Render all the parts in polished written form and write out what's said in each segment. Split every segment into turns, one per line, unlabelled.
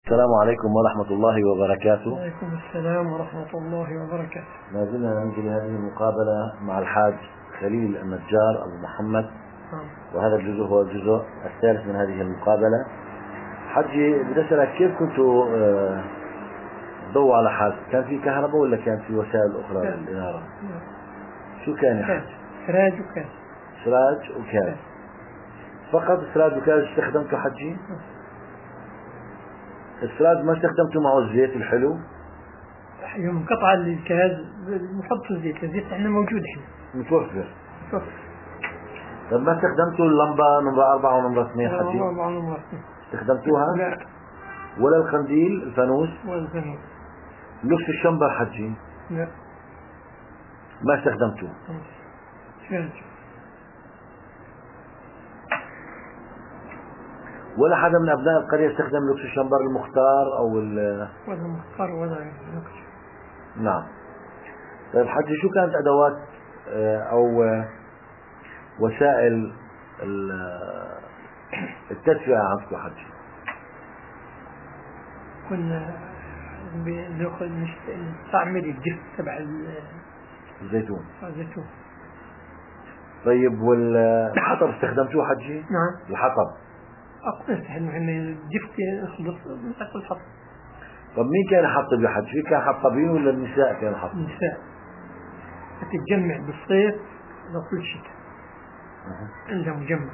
السلام عليكم ورحمة الله وبركاته.
وعليكم السلام ورحمة الله وبركاته.
ما زلنا ننجل هذه المقابلة مع الحاج خليل النجار أبو محمد، وهذا الجزء هو الجزء الثالث من هذه المقابلة. حجي بدي أسألك، كيف كنتوا تضووا على حالك؟ كان في كهرباء ولا كان في وسائل أخرى للإنارة؟ شو كان يا حاج؟
سراج وكاز.
سراج وكاز فقط؟ سراج وكاز استخدمته حجي؟ السراج ما استخدمته معه الزيت الحلو؟
يوم انقطع الكاز نحط الزيت احنا موجود احنا
متوفر. طب ما استخدمتوا اللمبة نمرة 4 ونمرة 2 حجي؟ استخدمتوها؟
لا.
ولا القنديل الفانوس؟
ولا الفانوس.
لف الشمبر حجي؟
لا.
ما استخدمتوه؟ ولا حدا من أبناء القرية استخدم لوكس الشمبر المختار أو
ولا المختار ولا لوكس؟
نعم. طيب حجي، شو كانت أدوات أو وسائل التدفئة عندكم حجي؟
كنا بناخذ نستعمل الجف تبع
الزيتون.
الزيتون.
طيب والحطب استخدمتوه حجي؟
نعم.
الحطب
أقول نحن الجف نخلص ناكل الحطب.
طب مين كان يحطب يا حجي؟ كان حطابين ولا النساء كانوا يحطبوا؟
النساء. تتجمع بالصيف لكل شتاء. عندها مجمع.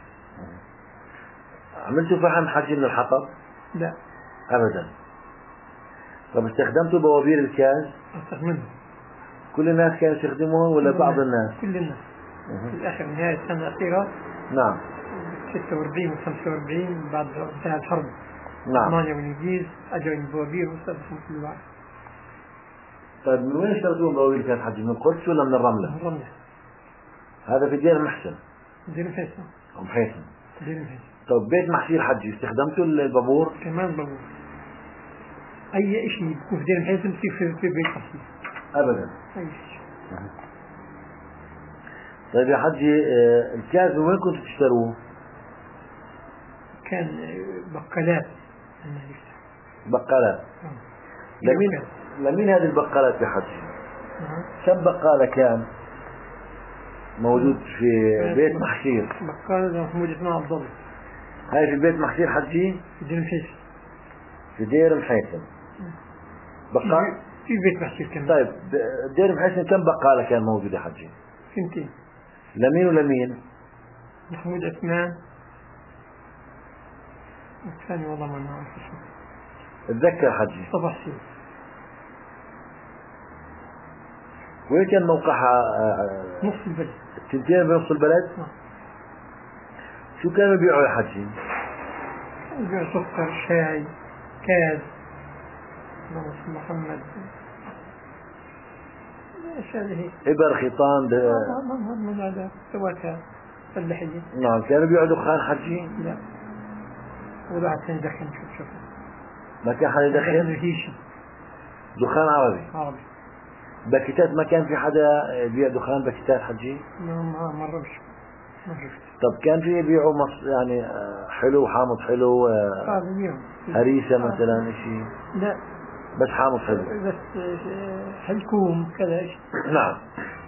عملتوا فحم حجي من الحطب؟
لا
أبدا. طب استخدمتوا بوابير الكاز؟
استخدمنا.
كل الناس كانوا يستخدموها ولا بعض الناس؟
كل الناس. في الآخر نهاية السنة الأخيرة.
نعم.
46 و 45 بعد انتهى الحرب.
نعم.
ألمانيا والإنجليز أجوا البوابير واستخدموا كل واحد.
طيب من وين اشتريتوا البوابير كانت حجي؟ من القدس ولا من الرملة؟
من الرملة.
هذا في دير محسن.
دير محسن.
محسن.
دير محسن.
طيب بيت محسير حجي استخدمتوا البابور؟
كمان بابور. أي شيء يكون في دير محسن في بيت محسير.
أبدا.
أي شيء.
طيب يا حجي، الكاز من وين كنتوا تشتروه؟
كان بقالات.
بقالات. لمين هذه البقالات يا حجي؟ كم بقالة كان موجود في بيت محسير؟
بقالة محمود اسمها عبد الله.
هاي في بيت محسير حجي؟
في دير محسن.
في دير محسن. بقالة
في بيت محسير كمان.
طيب دير محسن كم بقالة كان موجود يا حجي؟
سنتين.
لمين ولمين؟
محمود عثمان الثاني والله ما نعرف اسمه.
اتذكر حجي.
مصطفى حسين.
وين كان موقعها؟
نص البلد.
التنتين بنص البلد؟ شو كانوا يبيعوا يا حجي؟
يبيعوا سكر، شاي، كاز، محمد، اشياء هيك.
ابر، خيطان،
من هذا فواكه فلاحية.
نعم. كانوا يبيعوا دخان حجي؟
لا. وبعد كان يدخن. شوف
ما كان حدا يدخن؟ دخان عربي. باكيتات ما كان في حدا يبيع دخان باكيتات حجي؟
ما مرش.
طب كان في يبيعوا يعني حلو، حامض حلو، هريسة مثلا شيء؟
لا
بس حامض حلو
بس. حلكوم كذا.
نعم.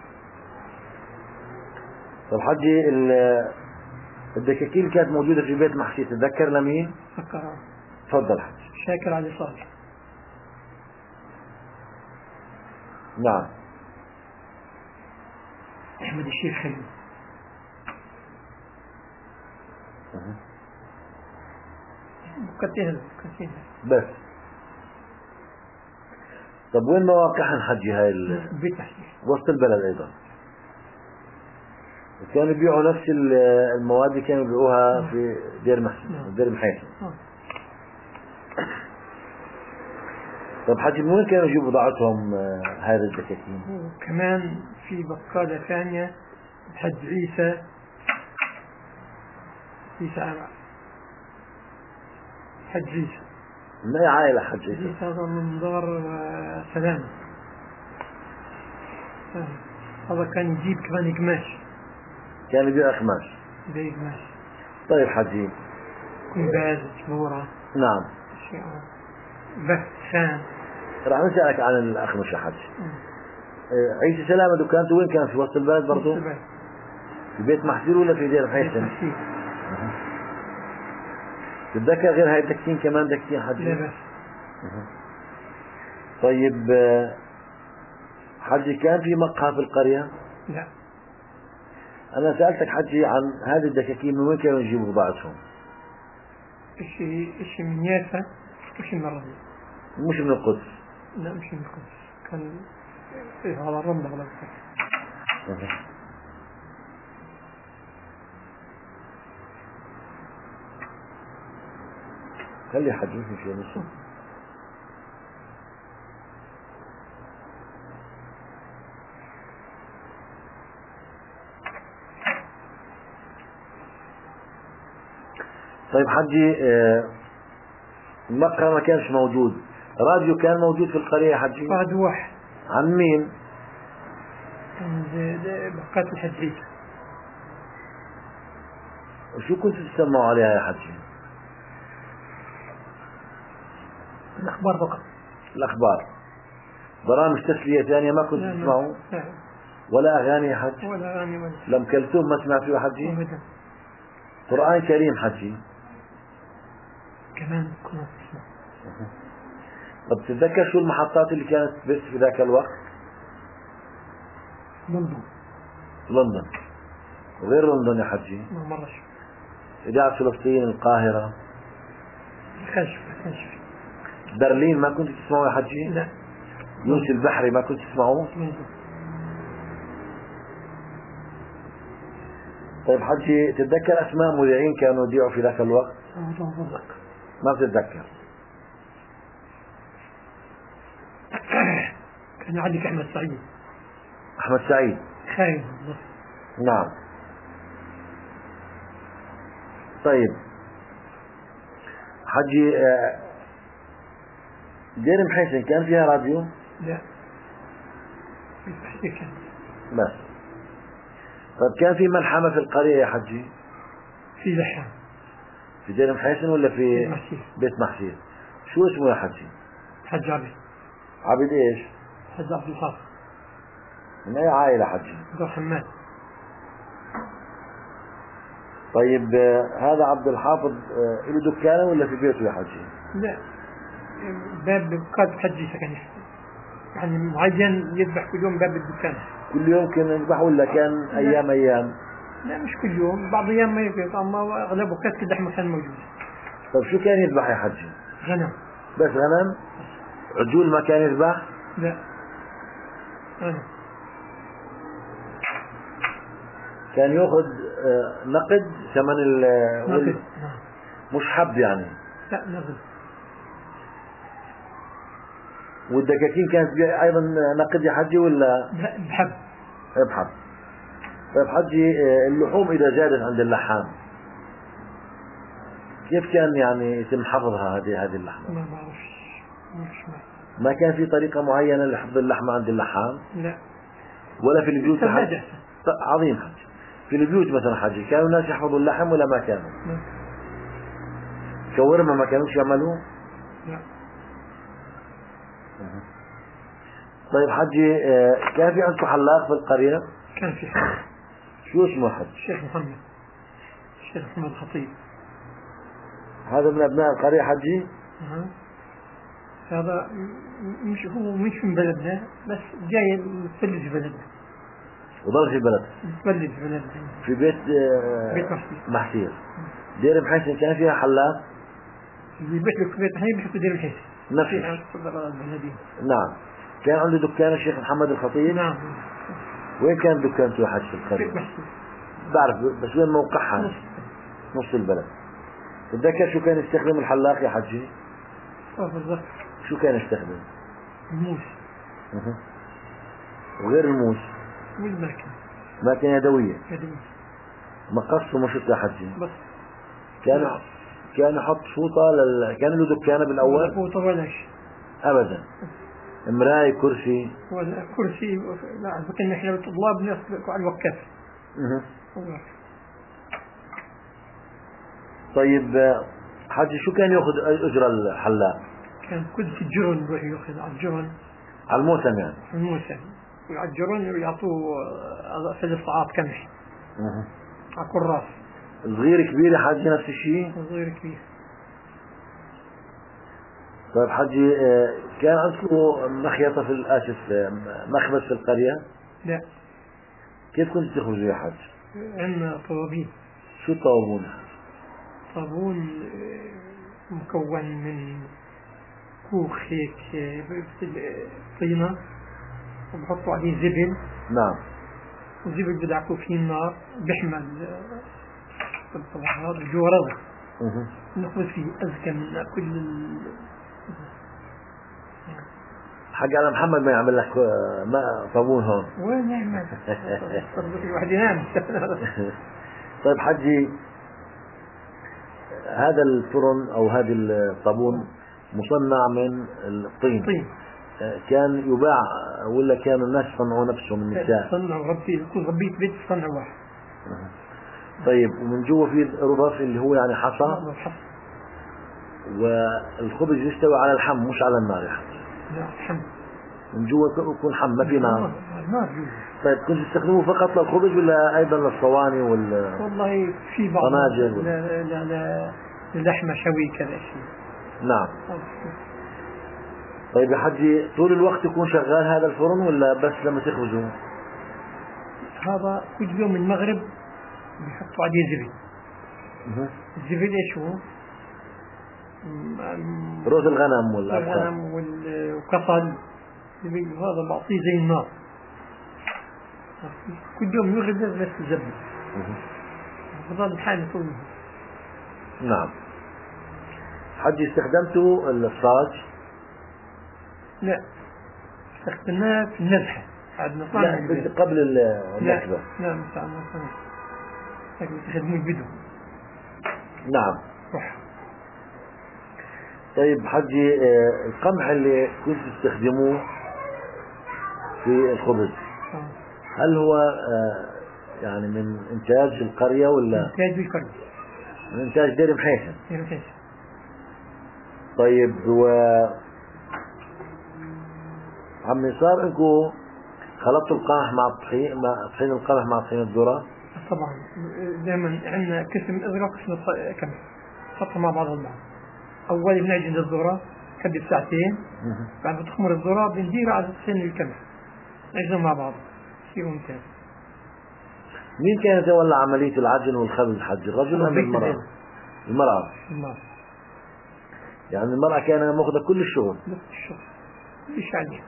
طب حجي، الدكاكين كانت موجودة في بيت محسي، تتذكر لمين؟
فكرها.
تفضل حجي.
شاكر علي صالح.
نعم.
أحمد الشيخ خليل. كتير
بس. طب وين مواقعهم حجي هاي
بيت محسن؟
وسط البلد أيضا. كانوا يبيعوا نفس المواد اللي كانوا يبيعوها في دير محسن. دير محسن. طب حجي، من وين كانوا يجيبوا بضاعتهم هذه الدكاكين؟
وكمان في بقالة ثانية حج عيسى حج عيسى.
من أي عائلة حج عيسى؟
هذا من دار سلام. هذا كان يجيب كمان قماش.
كان يبيع قماش.
قماش.
طيب حجي.
كنباز، شبورة.
نعم.
بس خان.
راح نسألك عن الأخ مش حج. عيسى سلامة دكانته وين كان؟ في وسط البلد برضه؟ في بيت محسير ولا في دير محيسن؟ تتذكر غير هاي الدكتين كمان دكتين حجي؟
لا بس.
طيب حجي كان في مقهى في القرية؟
لا.
أنا سألتك حجي عن هذه الدكاكين من وين كانوا يجيبوا بضاعتهم؟
إشي من يافا وإشي من الربيع.
مش من القدس؟
لا مش من القدس، كان على الرمل على القدس.
خلي حجي شيء نص. طيب حجي المقهى ما كانش موجود، راديو كان موجود في القرية يا حجي؟
راديو واحد.
عن مين؟
عند بقات الحجية.
وشو كنتوا تسمعوا عليها يا حجي؟
الأخبار فقط.
الأخبار. برامج تسلية ثانية ما كنتوا تسمعوا؟
لا.
ولا أغاني يا حج؟
ولا أغاني ولا.
لم كلثوم ما سمعتوا يا حجي؟
أبدا.
قرآن كريم حجي؟
كمان كنا نسمع.
طب تتذكر شو المحطات اللي كانت بس في ذاك الوقت؟
لندن.
لندن. وغير لندن يا حجي؟
ما مرش.
إذاعة فلسطين، القاهرة.
الخشب.
برلين ما كنت تسمعوا يا حجي؟
لا.
يونس البحري ما كنت تسمعوه؟ طيب حجي تتذكر أسماء مذيعين كانوا يذيعوا في ذاك الوقت؟ ما بتتذكر.
كان عندك أحمد سعيد.
أحمد سعيد.
خاين.
نعم. طيب حجي دير محيسن كان فيها راديو؟
لا. في كان.
بس. طيب كان في ملحمة في القرية يا حجي؟
في لحام.
في دير محيسن ولا في
محسير.
بيت محسير؟ شو اسمه يا حجي؟
حج عبد.
عبد ايش؟
حج عبد الحافظ.
من اي عائلة حجي؟
عبد الرحمن.
طيب هذا عبد الحافظ له دكانة ولا في بيته يا حجي؟
لا، باب بقات حجي سكن يعني معين يذبح كل يوم باب الدكان.
كل يوم كان يذبح ولا كان أيام أيام؟
لا مش كل يوم، بعض أيام ما يذبح، أما أغلبه كانت اللحمة كان موجود.
طيب شو كان يذبح يا حجي؟
غنم.
بس غنم؟ عجول ما كان يذبح؟
لا غنم.
كان يأخذ نقد ثمن
نقد.
مش حب يعني؟
لا نقد.
والدكاكين كانت أيضا نقد يا حجي ولا؟
بحب.
بحب. طيب حجي اللحوم إذا زادت عند اللحام كيف كان يعني يتم حفظها هذه اللحمة؟
ما بعرفش.
ما كان في طريقة معينة لحفظ اللحمة عند اللحام؟
لا.
ولا في البيوت؟ عظيم حجي. في البيوت مثلا حجي كانوا الناس يحفظوا اللحم ولا ما كانوا؟
لا.
شاورما ما كانوش يعملوه؟
لا.
طيب حجي كان في عندكم حلاق في القرية؟
كان في حلاق.
شو اسمه حج؟
الشيخ محمد. الشيخ محمد الخطيب.
هذا من أبناء القرية حجي؟
هذا مش من بلدنا، بس جاي متولد في بلدنا.
وضل في بلد؟
متولد في بلدنا.
في بيت
بيت
محسير. دير محيسن كان فيها حلاق؟
بيت محسير مش في دير محيسن.
نفسه. نعم. كان عنده دكان الشيخ محمد الخطيب؟
نعم.
وين كان دكانته يا حج في القرية؟
بيت محسير.
بعرف بس وين موقعها؟ نص البلد. تتذكر شو كان يستخدم الحلاق يا حجي؟
بالضبط.
شو كان يستخدم؟
الموس.
وغير الموس؟
والماكينة.
ماكينة يدوية.
يدوية.
مقص ومشط يا حجي؟
بس.
كان يحط فوطة كان له دكانة بالأول؟
ولا فوطة ولا شيء.
أبدا. مراي كرسي؟
ولا كرسي. لا كنا احنا طلاب نسبق على الوقف.
طيب حجي شو كان ياخذ اجر الحلاق؟
كان كل في الجرن يروح ياخذ على الجرن،
على الموسم يعني.
الموسم على الجرن يعطوه 3 صاعات قمح على كل راس.
صغير كبير يا حجي نفس الشيء؟
صغير كبير.
طيب حجي كان عندكم مخيطة في مخبز في القرية؟
لا.
كيف كنت تخرجوا يا حج؟
عندنا طوابين.
شو الطوابون؟
طابون مكون من كوخ هيك طينة وبحطوا عليه زبل.
نعم.
والزبل بدعكوا فيه النار بيحمل طبعا هذا جوا رضا نخبز فيه أزكى من كل
حق على محمد ما يعمل لك ما طابون هون.
وين يعمل؟ الواحد ينام.
طيب حجي هذا الفرن او هذه الطابون مصنع من الطين.
طين.
كان يباع ولا كانوا الناس يصنعوا نفسهم النساء؟
صنعوا ربيت بيت صنع واحد.
طيب ومن جوا في رضف اللي هو يعني حصى، والخبز يستوي على الحم مش على النار يا حج؟
لا حم. من
جوا يكون حم ما في نار.
نار.
طيب كنت تستخدموه فقط للخبز ولا ايضا للصواني
والله في بعض
قناجر
لا لحمة شوي كذا شيء.
نعم. طيب يا حجي طول الوقت يكون شغال هذا الفرن ولا بس لما تخبزوا؟
هذا كل يوم المغرب بيحطوا عليه زبل. الزبل ايش هو؟
روز الغنم والأبقار.
الغنم وكفل زبل، وهذا بعطيه زي النار. كل يوم يغرب بس الزبل. بضل الحال طول.
نعم. حجي استخدمتوا الصاج؟
لا استخدمناه في النزحة.
لا قبل النكبة.
لا مستعمل صنع لكن تخدموا البدو.
نعم.
روح.
طيب حجي القمح اللي كنت تستخدموه في الخبز هل هو يعني من إنتاج القرية ولا؟
إنتاج القرية.
من إنتاج دير محيسن.
دير محيسن.
طيب عمي صار انكم خلطتوا القمح مع الطحين، طحين القمح مع طحين الذرة؟
طبعا دائما عندنا قسم أذرة وقسم قمح حطوا مع بعض البعض. أول بنعجن الذرة كبد ساعتين، بعد ما تخمر الذرة بنديرها على طحين القمح نعجنهم مع بعض يصير ممتاز.
مين كان يتولى عملية العجن والخبز حج؟ الرجل أم المرأة؟ المرأة. يعني المرأة كان ماخذة كل الشغل.
ليش عليها؟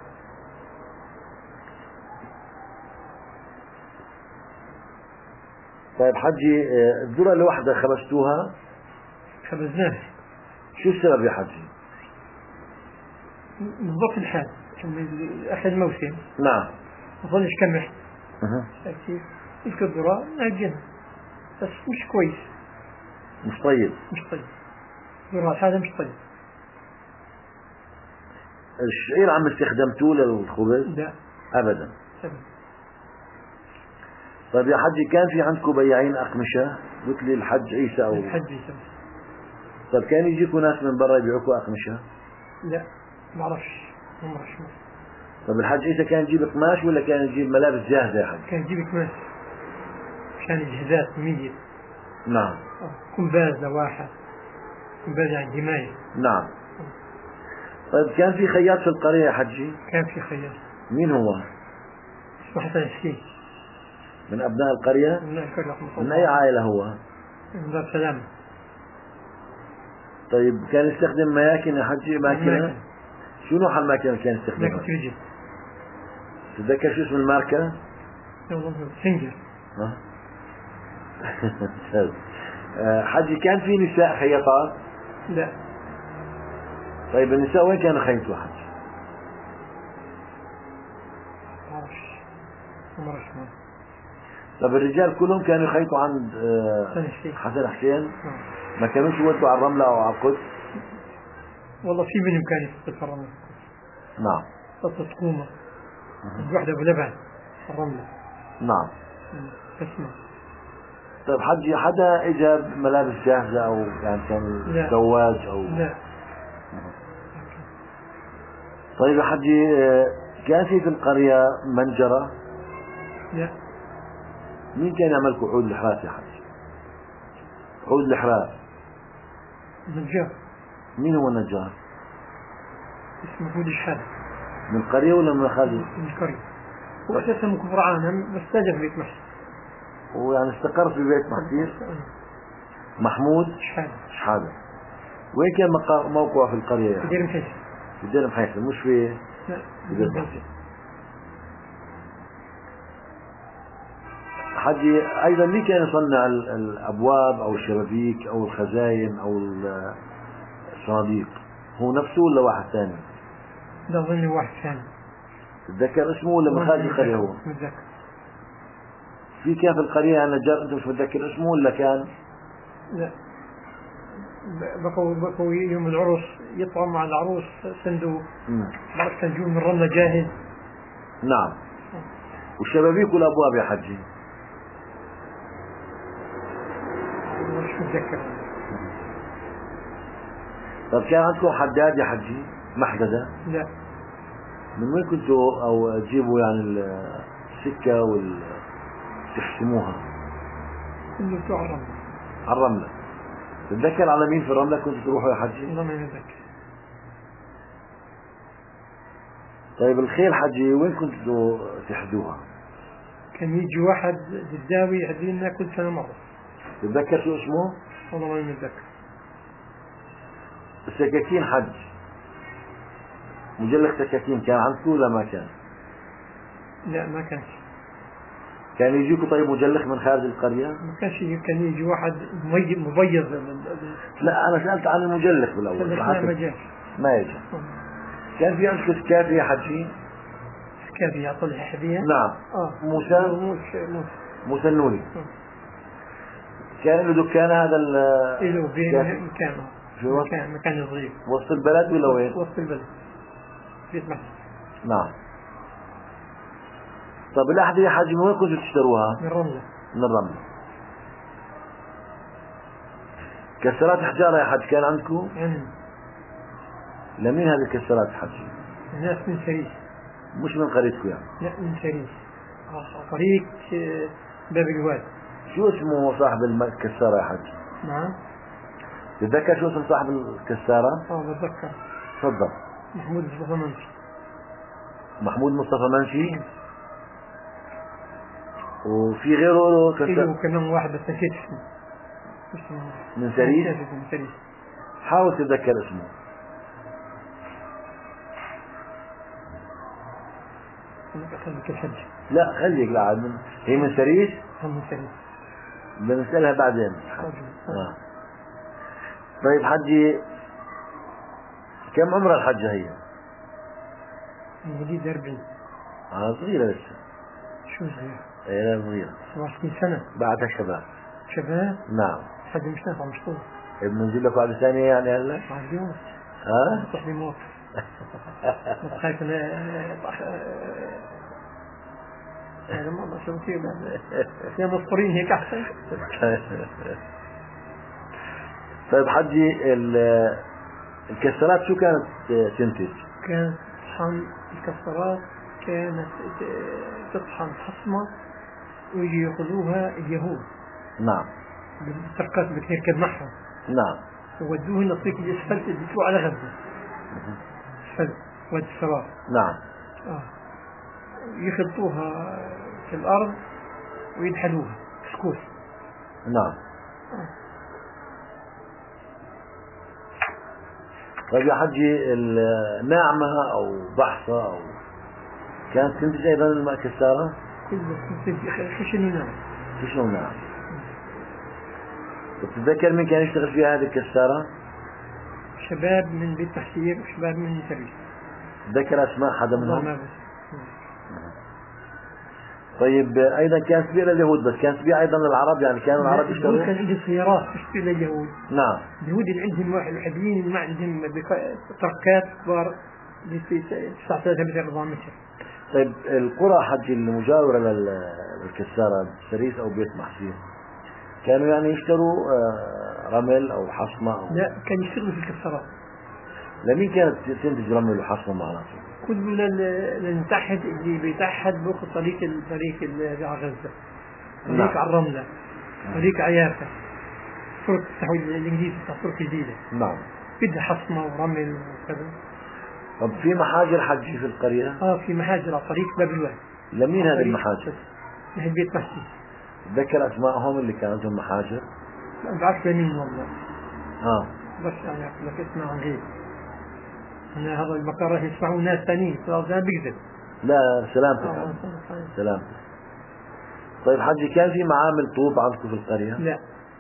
طيب حجي الذرة الواحدة خبزتوها؟
خبزناها.
شو السبب يا حجي؟
بالضبط الحال أخذ موسم.
نعم.
ما ظلش كمح. كيف؟ تلك الذرة نعجنها بس مش كويس.
مش طيب.
الذرة هذا مش طيب.
الشعير عم استخدمتوه للخبز؟
لا
أبدا. طيب يا حجي كان في عندكم بياعين أقمشة مثل الحج عيسى أو
الحج عيسى؟
طيب كان يجيكم ناس من برا يبيعوكم أقمشة؟
لا ما أعرفش.
طيب الحج عيسى كان يجيب قماش ولا كان يجيب ملابس جاهزة يا حج؟
كان يجيب قماش عشان الجهازات مية.
نعم.
كمباز لواحة، كمباز على الجماية.
نعم. طيب كان في خياط في القرية يا حجي؟
كان في خياط.
مين هو؟
اسمه حسن الحسين.
من أبناء القرية؟ من أي عائلة هو؟
من دار سلام.
طيب كان يستخدم ماكينة يا حجي؟ ماكينة؟ شو نوع الماكينة كان يستخدمها؟
ماكينة رجل.
تتذكر شو اسم الماركة؟
سنجر.
حجي كان في نساء خياطات؟
لا.
طيب النساء وين كانوا يخيطوا حجي؟
معرفش.
طب الرجال كلهم كانوا يخيطوا عند حسن حسين؟ ما كانوش يودوا على الرملة أو على القدس؟
والله في منهم كان يخيط في الرملة.
نعم.
قصة قومة الوحدة بلبن الرملة.
نعم.
اسمع
طيب حجي حدا اجى ملابس جاهزة او يعني كان زواج او
لا.
طيب يا حجي كان في القرية منجرة؟
لا.
مين كان يعمل لكم عود الحراث يا حجي؟ عود الحراث
نجار.
مين هو النجار؟
اسمه محمود الشحادة.
من القرية ولا من الخارج؟
من القرية. هو أساسا من كفر عانم بس تاجر في بيت محسن.
ويعني استقر في بيت محسير. محمود شحادة. وين كان موقعه في القرية؟
في دير محيسن.
في دير محيسن مش في بيت محسير. حجي أيضا مين كان يصنع الأبواب أو الشبابيك أو الخزاين أو الصناديق؟ هو نفسه ولا واحد ثاني؟
لا أظن واحد ثاني.
تتذكر اسمه ولا من خارج القرية هو؟
متذكر.
في كان في القرية يعني نجار أنت مش متذكر اسمه ولا كان؟
لا. بقوا يوم العرس يطلعوا مع العروس صندوق. بعد كان يجون من رملة جاهز.
نعم. والشبابيك والأبواب يا حجي؟
مش متذكر.
طيب كان عندكم حداد يا حجي؟ محددة؟
لا.
من وين كنتوا أو تجيبوا يعني السكة تحسموها؟
كله بتوع الرملة.
على الرملة. تتذكر على مين في الرملة كنتوا تروحوا يا حجي؟
والله ما نتذكر.
طيب الخيل حجي وين كنتوا تحدوها؟
كان يجي واحد بالداوي يهدي لنا كل سنة مرة.
تتذكر شو اسمه؟
والله ما نتذكر.
السكاكين حج مجلخ سكاكين كان عندكم ولا ما كان؟
لا ما كانش.
كان يجيكم طيب مجلخ من خارج القرية؟
ما كانش. كان يجي واحد مبيض.
لا أنا سألت عن المجلخ بالأول.
لا ما جاش.
ما يجي. كان في عندكم سكافي يا حجي؟
سكافي يعطي لها حذية؟
نعم. موسى النوري. كان له دكان هذا
له بين مكان صغير
وسط البلد ولا وين؟
وسط البلد بيت محسن.
نعم. طب الأحذية يا حجي من وين كنتوا تشتروها؟
من الرملة.
من الرملة. كسرات حجارة يا حج كان عندكم؟ لمين هذه الكسرات يا حجي؟
الناس من سريس.
مش من قريتكم يعني؟
لا من سريس. طريق باب الواد.
شو اسمه صاحب الكسارة يا حج؟
نعم.
تتذكر شو اسم صاحب الكسارة؟
بتذكر.
تفضل.
محمود مصطفى منشي.
محمود مصطفى منشي. وفي غيره
كسارة كمان واحد بس نسيت اسمه.
من سريس؟
من سريس.
حاول تتذكر اسمه.
خليك الحج.
لا خليك لا هي من سريس؟
من سريس.
بنسألها بعدين. طيب حجي كم عمر الحجة هي؟
جديد 40.
صغيرة لسه.
شو صغيرة؟
ايه صغيرة.
27 سنة.
بعدها شباب.
شباب؟
نعم.
حد مش نافع مش طول.
بننزل لك واحدة ثانية يعني هلا؟
عادي. بطح لي موقف. خايف هذا ما شو بصير يا مصطرين هيك أحسن.
طيب حجي الكسرات شو كانت تنتج؟
كانت تطحن الكسرات. كانت تطحن حصمة ويجي يأخذوها اليهود.
نعم.
بالتركات بتركب معهم.
نعم.
وودوه النصيف الأسفلت اللي بتوع على غزة. أسفلت وادي السرار.
نعم.
يخلطوها في الأرض ويدحلوها كسكوس.
نعم. طيب يا حجي الناعمة أو بحصة أو كانت تنتج أيضا الماء كسارة؟
تنتج خشن وناعم.
خشن وناعم. تتذكر من كان يشتغل فيها هذه الكسارة؟
شباب من بيت تحسير وشباب من سريس.
تذكر أسماء حدا منهم؟
ما بس.
طيب أيضا كانت تبيع لليهود بس كانت تبيع أيضا للعرب يعني كانوا العرب يشتروا؟
كان عندهم سيارات تشتري لليهود.
نعم.
اليهود اللي عندهم واحد الحديين ما عندهم تركات كبار ب 19 متر 4 متر.
طيب القرى حجي المجاورة للكسارة سريس أو بيت محسين كانوا يعني يشتروا رمل أو حصمة أو
لا، كان يشتغلوا في الكسرات.
لمين كانت تنتج رمل وحصمة معناته؟
كل المتحد اللي بيتحد بأخذ طريق على غزة، طريق على الرملة، طريق على يافا، طرق الإنجليزي طرق جديدة.
نعم.
بدها حصمة ورمل وكذا.
طب في محاجر حجي في القرية؟
في محاجر على طريق باب الواد.
لمين هذه المحاجر؟
هي بيت مسجد.
تذكر أسمائهم اللي كانت لهم محاجر؟
ما بعرف لمين والله. بس يعني أقول لك اسمعهم هيك. أنا هذا المكان راح يسمعوا ناس ثانيين، خلاص أنا بكذب.
لا سلامتك. سلامتك. طيب حجي، كان في معامل طوب عندكم في القرية؟
لا.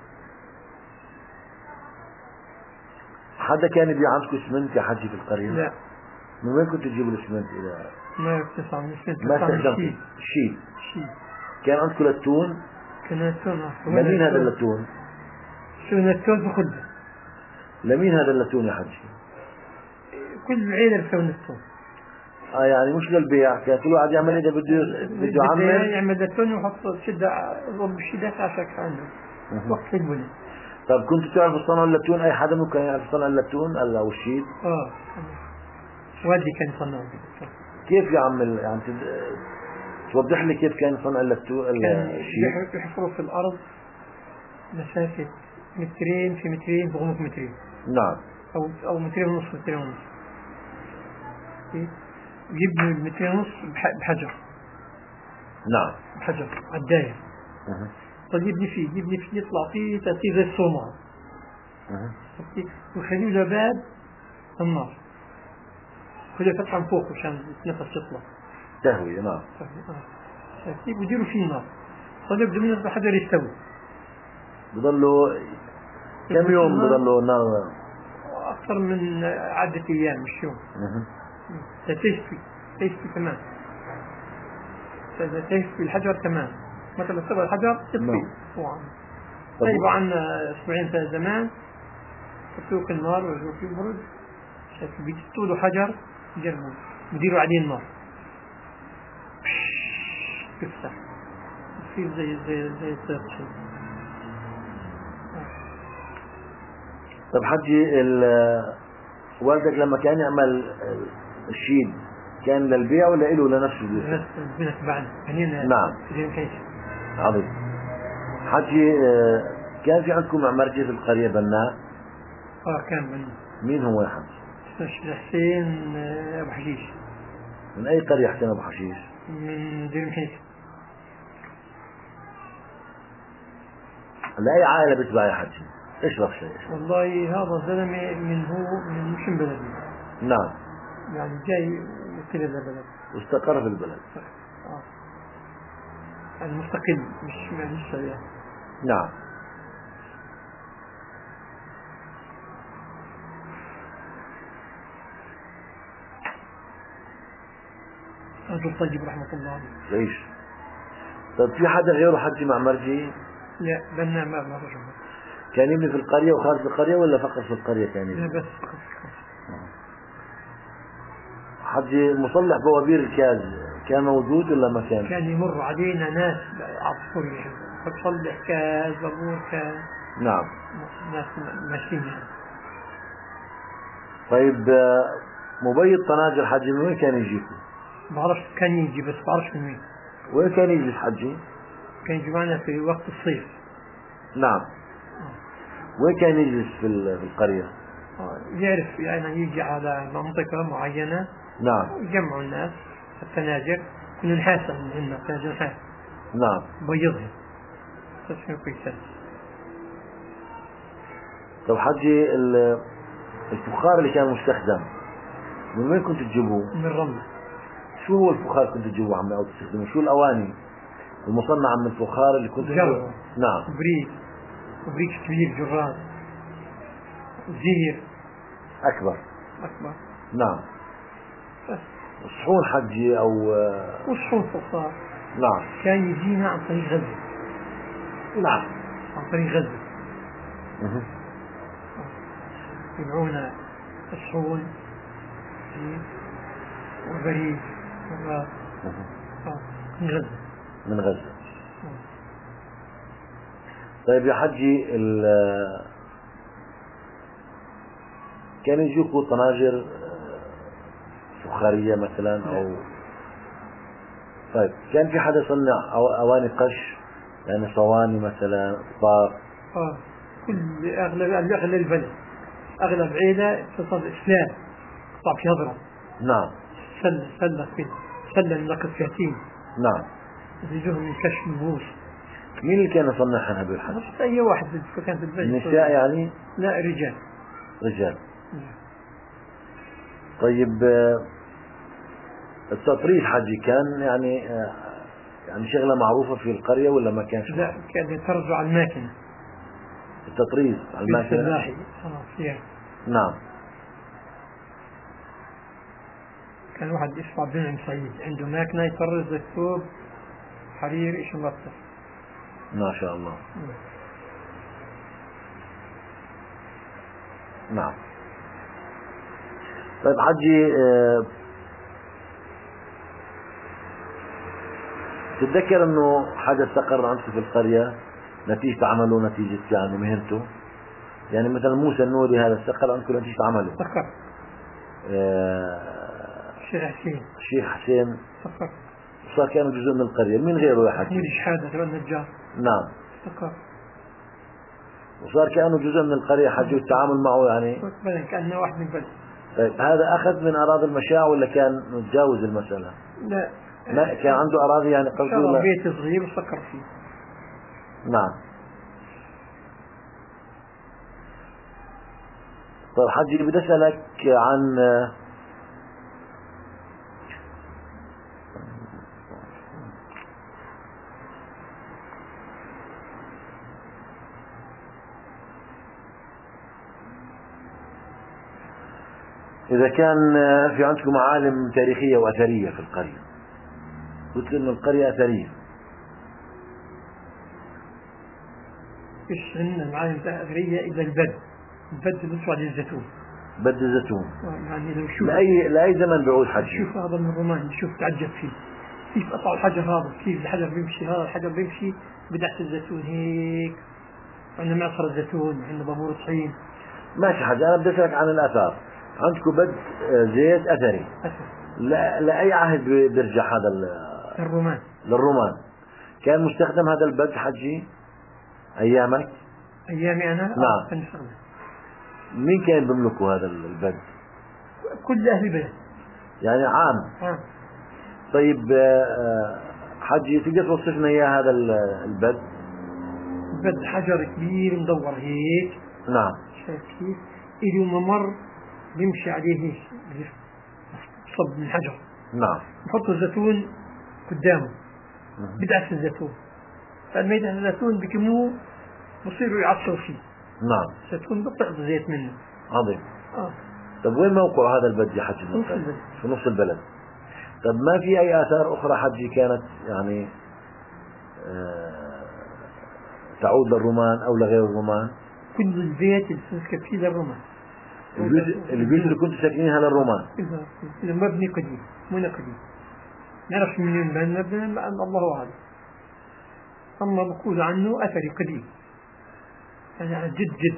حدا كان يبيع عندكم اسمنت يا حجي في القرية؟
لا.
من وين كنتوا تجيبوا الاسمنت؟ إذا
ما بتسمع من الاسمنت.
ما استخدمتوا الشيل. كان عندكم لتون؟
كان لتون.
لمين هذا اللتون؟
شو لتون بخده؟
لمين هذا اللتون يا حجي؟
كل عيلة بتسوي لتون.
يعني مش للبيع، كان كل واحد يعمل إذا بده
يعمل لتون ويحط شدة ضرب الشدة عشان عنده وقت في البني.
طب كنتوا تعرفوا صنع اللتون؟ أي حدا ممكن يعرف صنع اللتون أو الشيل؟
والدي كان يصنع.
كيف يعمل يعني توضح لي كيف كان يصنع اللتون الشيل؟
يحفروا في الأرض مسافة مترين في مترين بغمق مترين.
نعم.
أو مترين ونص مترين ونص. يبنوا المترين ونص بحجر.
نعم.
بحجر عالداير. طيب يبني فيه يطلع فيه تأثير زي الصومعة. ويخليه له باب النار. خليه فتحة من فوق عشان يتنفس يطلع.
تهوية. نعم.
يديروا فيه النار. طيب يبدو من الحجر يستوي.
بضلوا كم يوم بضلوا النار؟
أكثر من عدة أيام مش يوم. تشفي تمام. تشفي الحجر تمام. مثلا سبع الحجر تشفي. طيب عنا أسبوعين ثلاث زمان تسوق النار ويجوا فيه برد. بيجتوا له حجر يجربوا يديروا عليه النار. يفتح يصير زي الصيد.
طب حجي، والدك لما كان يعمل الشيد كان للبيع ولا إله لنفسه؟
لنفسه بعد.
نعم. عظيم. حجي، كان في عندكم معمرجي في القرية بناء؟
كان بناء.
مين هو يا حجي؟
حسين أبو حشيش.
من أي قرية حسين أبو حشيش؟
من دير محيط.
لأي عائلة بتبع يا حجي؟ اشرح شيء.
والله هذا الزلمة من مش من بلدي.
نعم.
يعني جاي كذا البلد
واستقر في البلد.
يعني مستقل مش سريع.
نعم.
رجل طيب رحمة الله عليه.
تعيش. طب في حدا غيره حجي معمرجي؟
لا، بنا ما رجل.
كان يبني في القرية وخارج القرية ولا فقط في القرية كان يبني؟
لا، بس فقط في القرية.
حجي مصلح بوابير الكاز كان موجود ولا ما كان؟
كان يمر علينا ناس عبقرية بتصلح كاز بابور كاز.
نعم.
ناس ماشيين يعني.
طيب مبيض طناجر حجي من وين كان يجيكم؟
بعرف كان يجي بس بعرف من وين.
وين كان يجلس حجي؟
كان يجي معنا في وقت الصيف.
نعم. وين كان يجلس في القرية؟
يعرف يعني يجي على منطقة معينة.
نعم.
يجمعوا الناس التناجر كنا نحاسة منهن تناجر نحاس.
نعم.
بيضهم تسميه كويسة.
طب حجي، الفخار اللي كان مستخدم من وين كنت تجيبوه؟
من الرمل.
شو هو الفخار كنت تجيبوه عم أو تستخدمه؟ شو الأواني المصنعة من الفخار اللي كنت
تجيبوه؟
نعم.
بريك كبير، جراد، زير
أكبر. نعم. صحون حجي أو
وصحون فخار.
نعم.
كان يجينا عن طريق غزة.
نعم.
عن طريق غزة. يبيعونا الصحون والبريد
من غزة. طيب يا حجي، كان يجوكوا طناجر فخارية مثلا أو طيب كان في حدا يصنع أواني قش، يعني صواني مثلا أطباق؟
كل أغلب البلد، أغلب عيلة تصل إسلام قطع في هضرة.
نعم.
سلة نقص فياتين.
نعم.
يجوهم من كشف نبوس.
مين اللي كان يصنعها بالحج؟
أي واحد كان في البلد.
النساء يعني؟
لا، رجال.
رجال. طيب التطريز حجي كان يعني شغلة معروفة في القرية ولا ما كانش؟
لا، كان يترجع على الماكينة.
التطريز على الماكينة؟
فيها.
نعم.
كان واحد اسمه عبد المنعم سعيد عنده ماكينة يطرز الثوب حرير ايش ملطف.
ما شاء الله. نعم. طيب حجي، تتذكر انه حدا استقر عندك في القرية نتيجة عمله، نتيجة يعني مهنته؟ يعني مثلا موسى النوري هذا استقر عندكم نتيجة عمله.
استقر. الشيخ
حسين
استقر.
صار كانوا جزء من القرية. من غيره يا حجي؟
محمود شحادة النجار.
نعم.
استقر.
وصار كأنه جزء من القرية حجي، والتعامل معه يعني
كأنه واحد من البلد.
طيب هذا أخذ من أراضي المشاع ولا كان متجاوز المسألة؟ لا كان عنده أراضي يعني قصدي ولا
بيت صغير وسكر فيه.
نعم. طيب حجي بدي أسألك عن إذا كان في عندكم معالم تاريخية وأثرية في القرية. قلت إنه القرية أثرية.
فيش عندنا معالم أثرية إلا البد اللي بيطلع للزيتون.
بد الزيتون.
يعني لو شوف
لأي زمن بعود حجي؟
شوف هذا من الرومان، شوف تعجب فيه كيف قطع الحجر هذا، كيف الحجر بيمشي، هذا الحجر بيمشي بدعة الزيتون هيك. عندنا معصر الزيتون، عندنا بابور طحين.
ماشي حجي، أنا بدي أسألك عن الآثار. عندكم بد زيت أثري. لأي عهد بيرجع هذا؟ للرومان. كان مستخدم هذا البد حجي أيامك؟
أيامي أنا؟
نعم.
كان يستخدم.
مين كان بيملكه هذا البد؟
كل أهل البلد
يعني عام. طيب حجي تقدر توصف لنا إياه هذا البد؟
البد حجر كبير مدور هيك.
نعم.
شايف كيف؟ إذا ممر بيمشي عليه هيك صب من حجر.
نعم.
نحط الزيتون قدامه بدعة الزيتون، فلما يدعس الزيتون بكموه بصيروا يعصروا فيه.
نعم.
الزيتون بطلع زيت منه.
عظيم. طب وين موقع هذا البد يا حجي؟ في نص البلد. طب ما في أي آثار أخرى حجي كانت يعني تعود للرومان أو لغير الرومان؟
كل البيت اللي سكن فيه للرومان.
البيوت اللي كنتوا ساكنينها للرومان؟
مبني قديم، مبنى قديم. نعرف من المبنى الله أعلم. أما بقول عنه أثري قديم، يعني جد.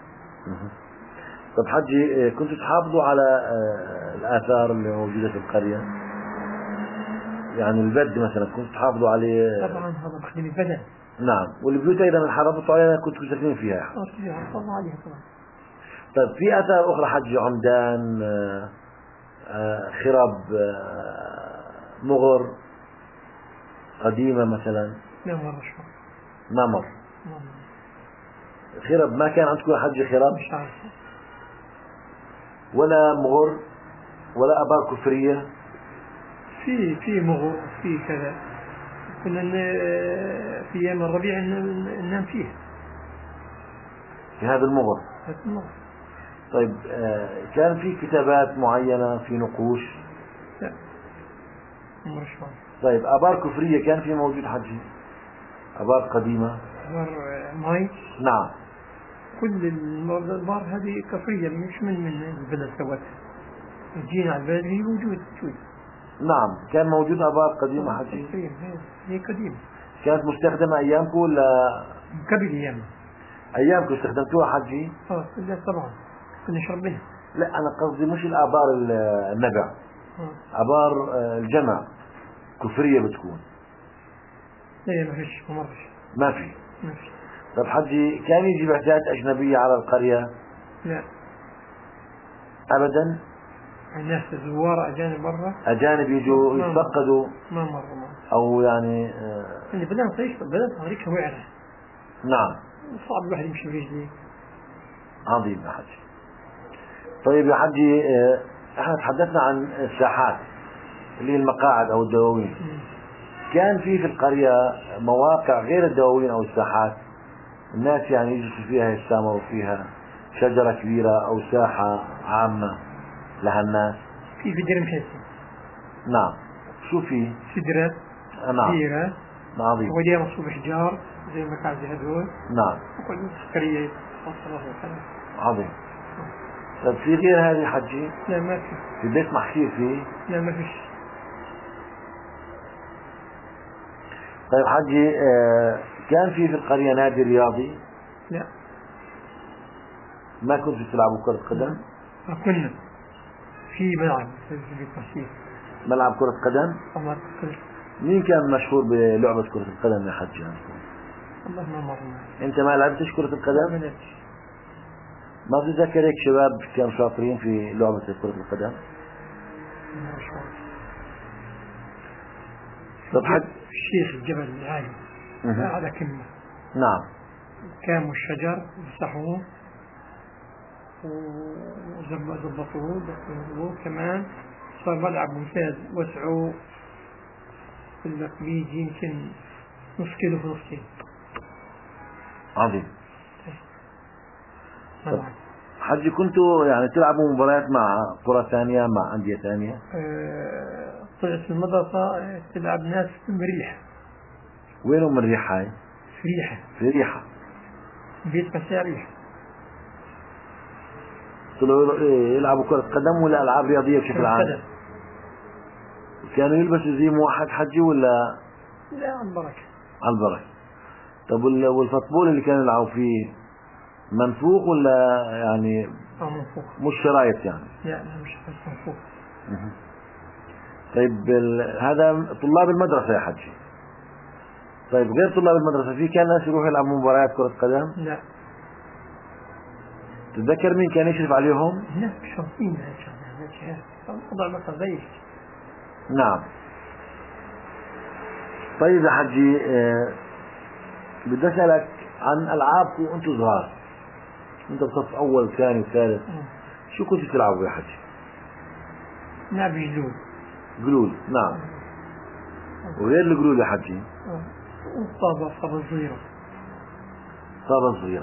طب حجي، كنتوا تحافظوا على الآثار اللي موجودة في القرية؟ يعني البد مثلا كنتوا تحافظوا عليه؟
طبعا هذا بخدم البلد.
نعم. والبيوت أيضا انحرفتوا عليها كنتوا ساكنين فيها؟
حافظوا عليها طبعا.
طيب في آثار أخرى حجي؟ عمدان، خرب، مغر قديمة مثلا؟
لا مرة شو
ما مر. خرب ما كان عندكم حجي خرب؟
مش عارف.
ولا مغر ولا أبار كفرية؟
في مغر في كذا، كنا في أيام الربيع ننام فيه
في هذا المغر. طيب كان في كتابات معينة، في نقوش؟
لا مش عارف.
طيب أبار كفرية كان في موجود حجي؟ أبار قديمة؟
أبار ماي؟
نعم.
كل الأبار هذه كفرية مش من البلد سوتها، جينا على البلد هي موجود.
نعم. كان موجود أبار قديمة حجي؟
هي قديمة.
كانت مستخدمة أيامكم ولا
قبل أيام.
أيامكم استخدمتوها حجي؟
لا طبعا كنا نشرب منها.
لا أنا قصدي مش الآبار النبع، آبار الجمع كفرية بتكون.
لا ما فيش، ما مرش.
ما في.
ما في.
طب حجي كان يجي بعثات أجنبية على القرية؟
لا
أبدا.
الناس زوار أجانب برا،
أجانب يجوا يتفقدوا؟
ما مرة.
أو يعني
اللي بدنا نعيش بدنا نوريك وعرة.
نعم.
صعب الواحد يمشي برجليه.
عظيم يا حجي. طيب يا حجي احنا تحدثنا عن الساحات اللي هي المقاعد أو الدواوين. كان في القرية مواقع غير الدواوين أو الساحات الناس يعني يجلسوا فيها يستمروا فيها، شجرة كبيرة أو ساحة عامة لها الناس؟
في درم حسي.
نعم. شو في؟
سدرات كبيرة.
عظيم.
وليها مصوب حجار زي المقاعد هذول.
نعم.
وكل سكرية.
عظيم. طيب في غير هذه حجي؟
لا ما في.
في بيت محكير فيه؟
لا ما فيش.
طيب حجي كان في القرية نادي رياضي؟
لا.
ما كنتوا تلعبوا كرة قدم؟
كنا في ملعب في بيت محكير.
ملعب كرة قدم؟ مين كان مشهور بلعبة كرة القدم يا حجي عندكم؟
والله ما مرنا.
انت ما لعبتش كرة القدم؟
ما لعبتش.
ما تتذكر هيك شباب كانوا شاطرين في لعبة كرة القدم؟ طب
الشيخ الجبل العالي على كلمة.
نعم.
كاموا الشجر مسحوه وظبطوه كمان صار ملعب ممتاز، وسعوا في البيج يمكن نص كيلو في نص كيلو.
عظيم. حجي كنتوا يعني تلعبوا مباريات مع قرى ثانية مع أندية ثانية؟
طلعت في المدرسة تلعب ناس من ريحة.
وينهم من ريحة هاي؟
في ريحة.
في ريحة.
بيت مساء ريحة.
طلعوا يلعبوا كرة قدم ولا ألعاب رياضية بشكل عام؟
قدم.
كانوا يلبسوا زي موحد حجي ولا؟
لا على البركة.
على البركة. طب والفوتبول اللي كانوا يلعبوا فيه منفوخ ولا يعني؟
منفوخ.
مش شرايط يعني؟
لا مش منفوخ.
طيب هذا طلاب المدرسة يا حجي. طيب غير طلاب المدرسة في كان ناس يروحوا يلعبوا مباريات كرة قدم؟
لا.
تتذكر مين كان يشرف عليهم؟
لا شرطين وضع مثلا زي.
نعم. طيب يا حجي بدي أسألك عن ألعابكم وأنتم صغار، أنت بصف أول ثاني وثالث، شو كنتوا تلعبوا يا حجي؟
نلعب جلول.
جلول. نعم. وغير الجلول يا حجي؟
طابة صغيرة.
طابة صغيرة.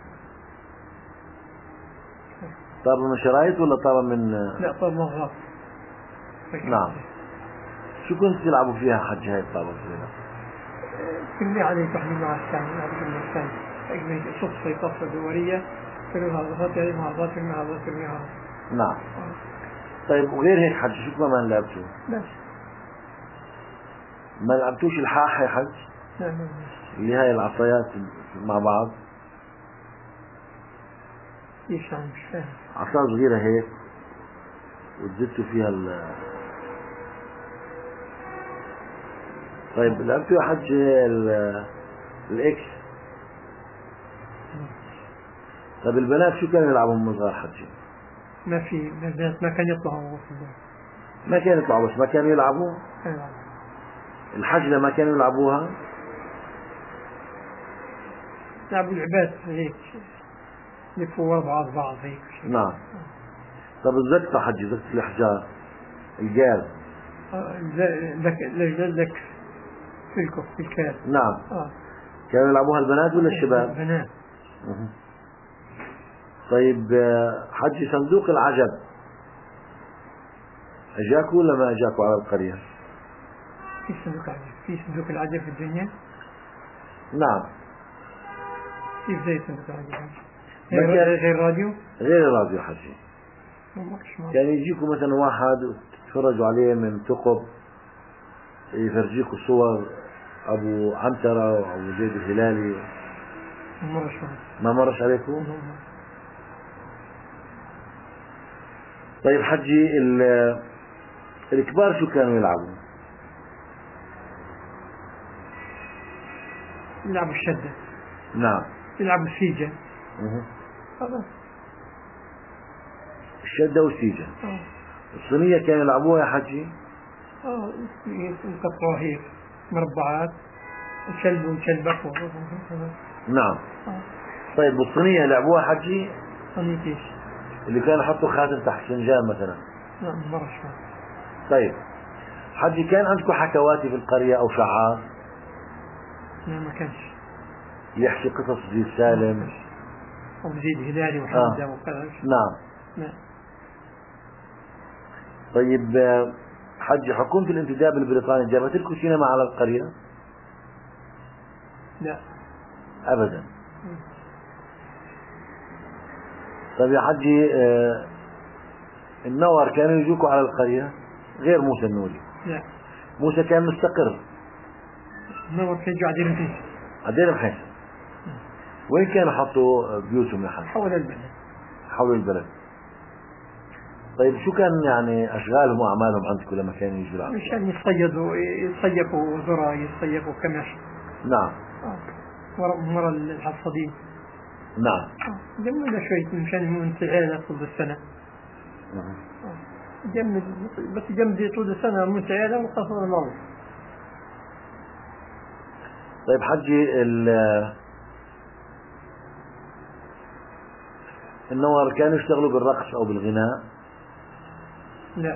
طابة من شرايط ولا طابة من؟
لا طابة مغاط.
نعم. شو كنت تلعبوا فيها حجي هاي الطابة الصغيرة؟
كنا عليه تحليل مع الثاني، هذا الثاني. أجمل صدفة طفرة دورية. كانوا هذا يعني مع هذا.
نعم. طيب وغير هيك حج شو كمان لعبتوا؟
لا.
ما لعبتوش الحاح يا حج؟
لا.
اللي هاي العصايات مع بعض؟
ايش يعني مش فاهم.
عصا صغيرة هيك وتزتوا فيها طيب لعبتوا يا حج الاكس؟ طيب البنات شو كانوا يلعبوا من صغار حجي؟
ما في البنات ما كان يطلعوا في البيت.
ما كانوا يطلعوا بس ما كانوا يلعبوا؟ الحجلة ما كانوا يلعبوها؟
لعبوا لعبات هيك يلفوا ورا بعض هيك.
نعم. طب الزقطة حجي، زقطة الحجار، الجاز؟
لك في الكاس.
نعم. كانوا يلعبوها البنات ولا الشباب؟
البنات.
طيب حجي صندوق العجب اجاكوا ولا ما اجاكوا على القرية؟
في صندوق العجب في الدنيا؟
نعم.
كيف زي صندوق العجب؟ غير راديو؟
غير الراديو حجي. كان يجيكم مثلا واحد تتفرجوا عليه من ثقب يفرجيكوا صور ابو عنترة وابو زيد الهلالي
مرة شوي.
ما مرش عليكم؟ طيب حجي الكبار شو كانوا يلعبوا؟
يلعبوا الشدة.
نعم.
يلعبوا السيجة. خلاص.
الشدة والسيجة. الصينية كانوا يلعبوها يا حجي؟
يقطعوا هيك مربعات وشلب وشلبك.
نعم. طيب بالصينية لعبوها حجي؟
صينية ايش؟
اللي كانوا يحطوا خاتم تحت فنجان مثلا.
نعم مرة شوي.
طيب حجي كان عندكم حكواتي في القرية أو شعار؟
لا ما كانش.
يحكي قصص زيد سالم
أو زيد هلالي وحمدة وكذا.
نعم.
نعم.
طيب حجي حكومة الانتداب البريطاني جابت لكم سينما على القرية؟
لا
أبدا. طيب يا حجي النور كانوا يجوكوا على القرية غير موسى النوري؟
لا
موسى كان مستقر.
النور كان يجوا عدير محيس.
عدير محيس. وين كانوا حطوا بيوتهم يا حجي؟
حول البلد.
حول البلد. طيب شو كان يعني أشغالهم وأعمالهم عندكم لما كانوا يجوا العالم؟
مشان يصيفوا ذرة، يصيفوا كمش.
نعم.
مرة الحصادين.
نعم.
جمدنا شوي مشان منتعينا طول السنة. جمد بس جمدي طول السنة منتعينا وخاصة الموت.
طيب حجي النوار كانوا يشتغلوا بالرقص أو بالغناء؟
لا.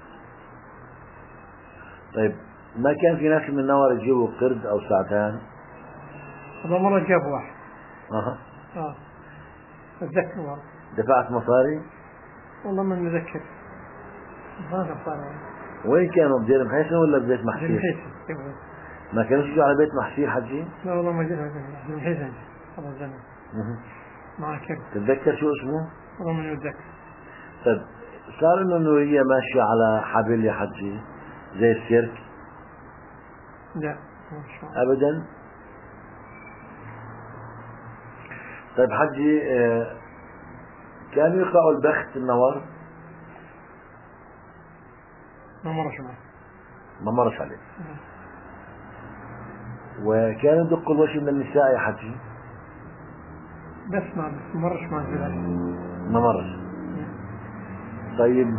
طيب ما كان في ناس من النوار يجيبوا قرد أو سعدان؟
هذا مرة جاب واحد.
أها.
أتذكر والله.
دفعت مصاري؟
والله ما متذكر. ما صار.
وين كانوا بدير محيسن ولا ببيت محسير؟ ما كانوا يجوا على بيت محسير حجي؟
لا والله ما جينا محيسن. والله زمان. ما كيف.
تتذكر شو اسمه؟
والله ما متذكر.
طيب صار إنه النورية ماشية على حبل يا حجي زي السيرك؟
لا
أبدا. طيب حجي كانوا يقرأوا البخت النوار؟
ما مرش معي.
ما مرش عليك. وكانوا يدقوا الوجه من النساء يا حجي؟
بس ما مرش مع الزلال.
ما مرش. طيب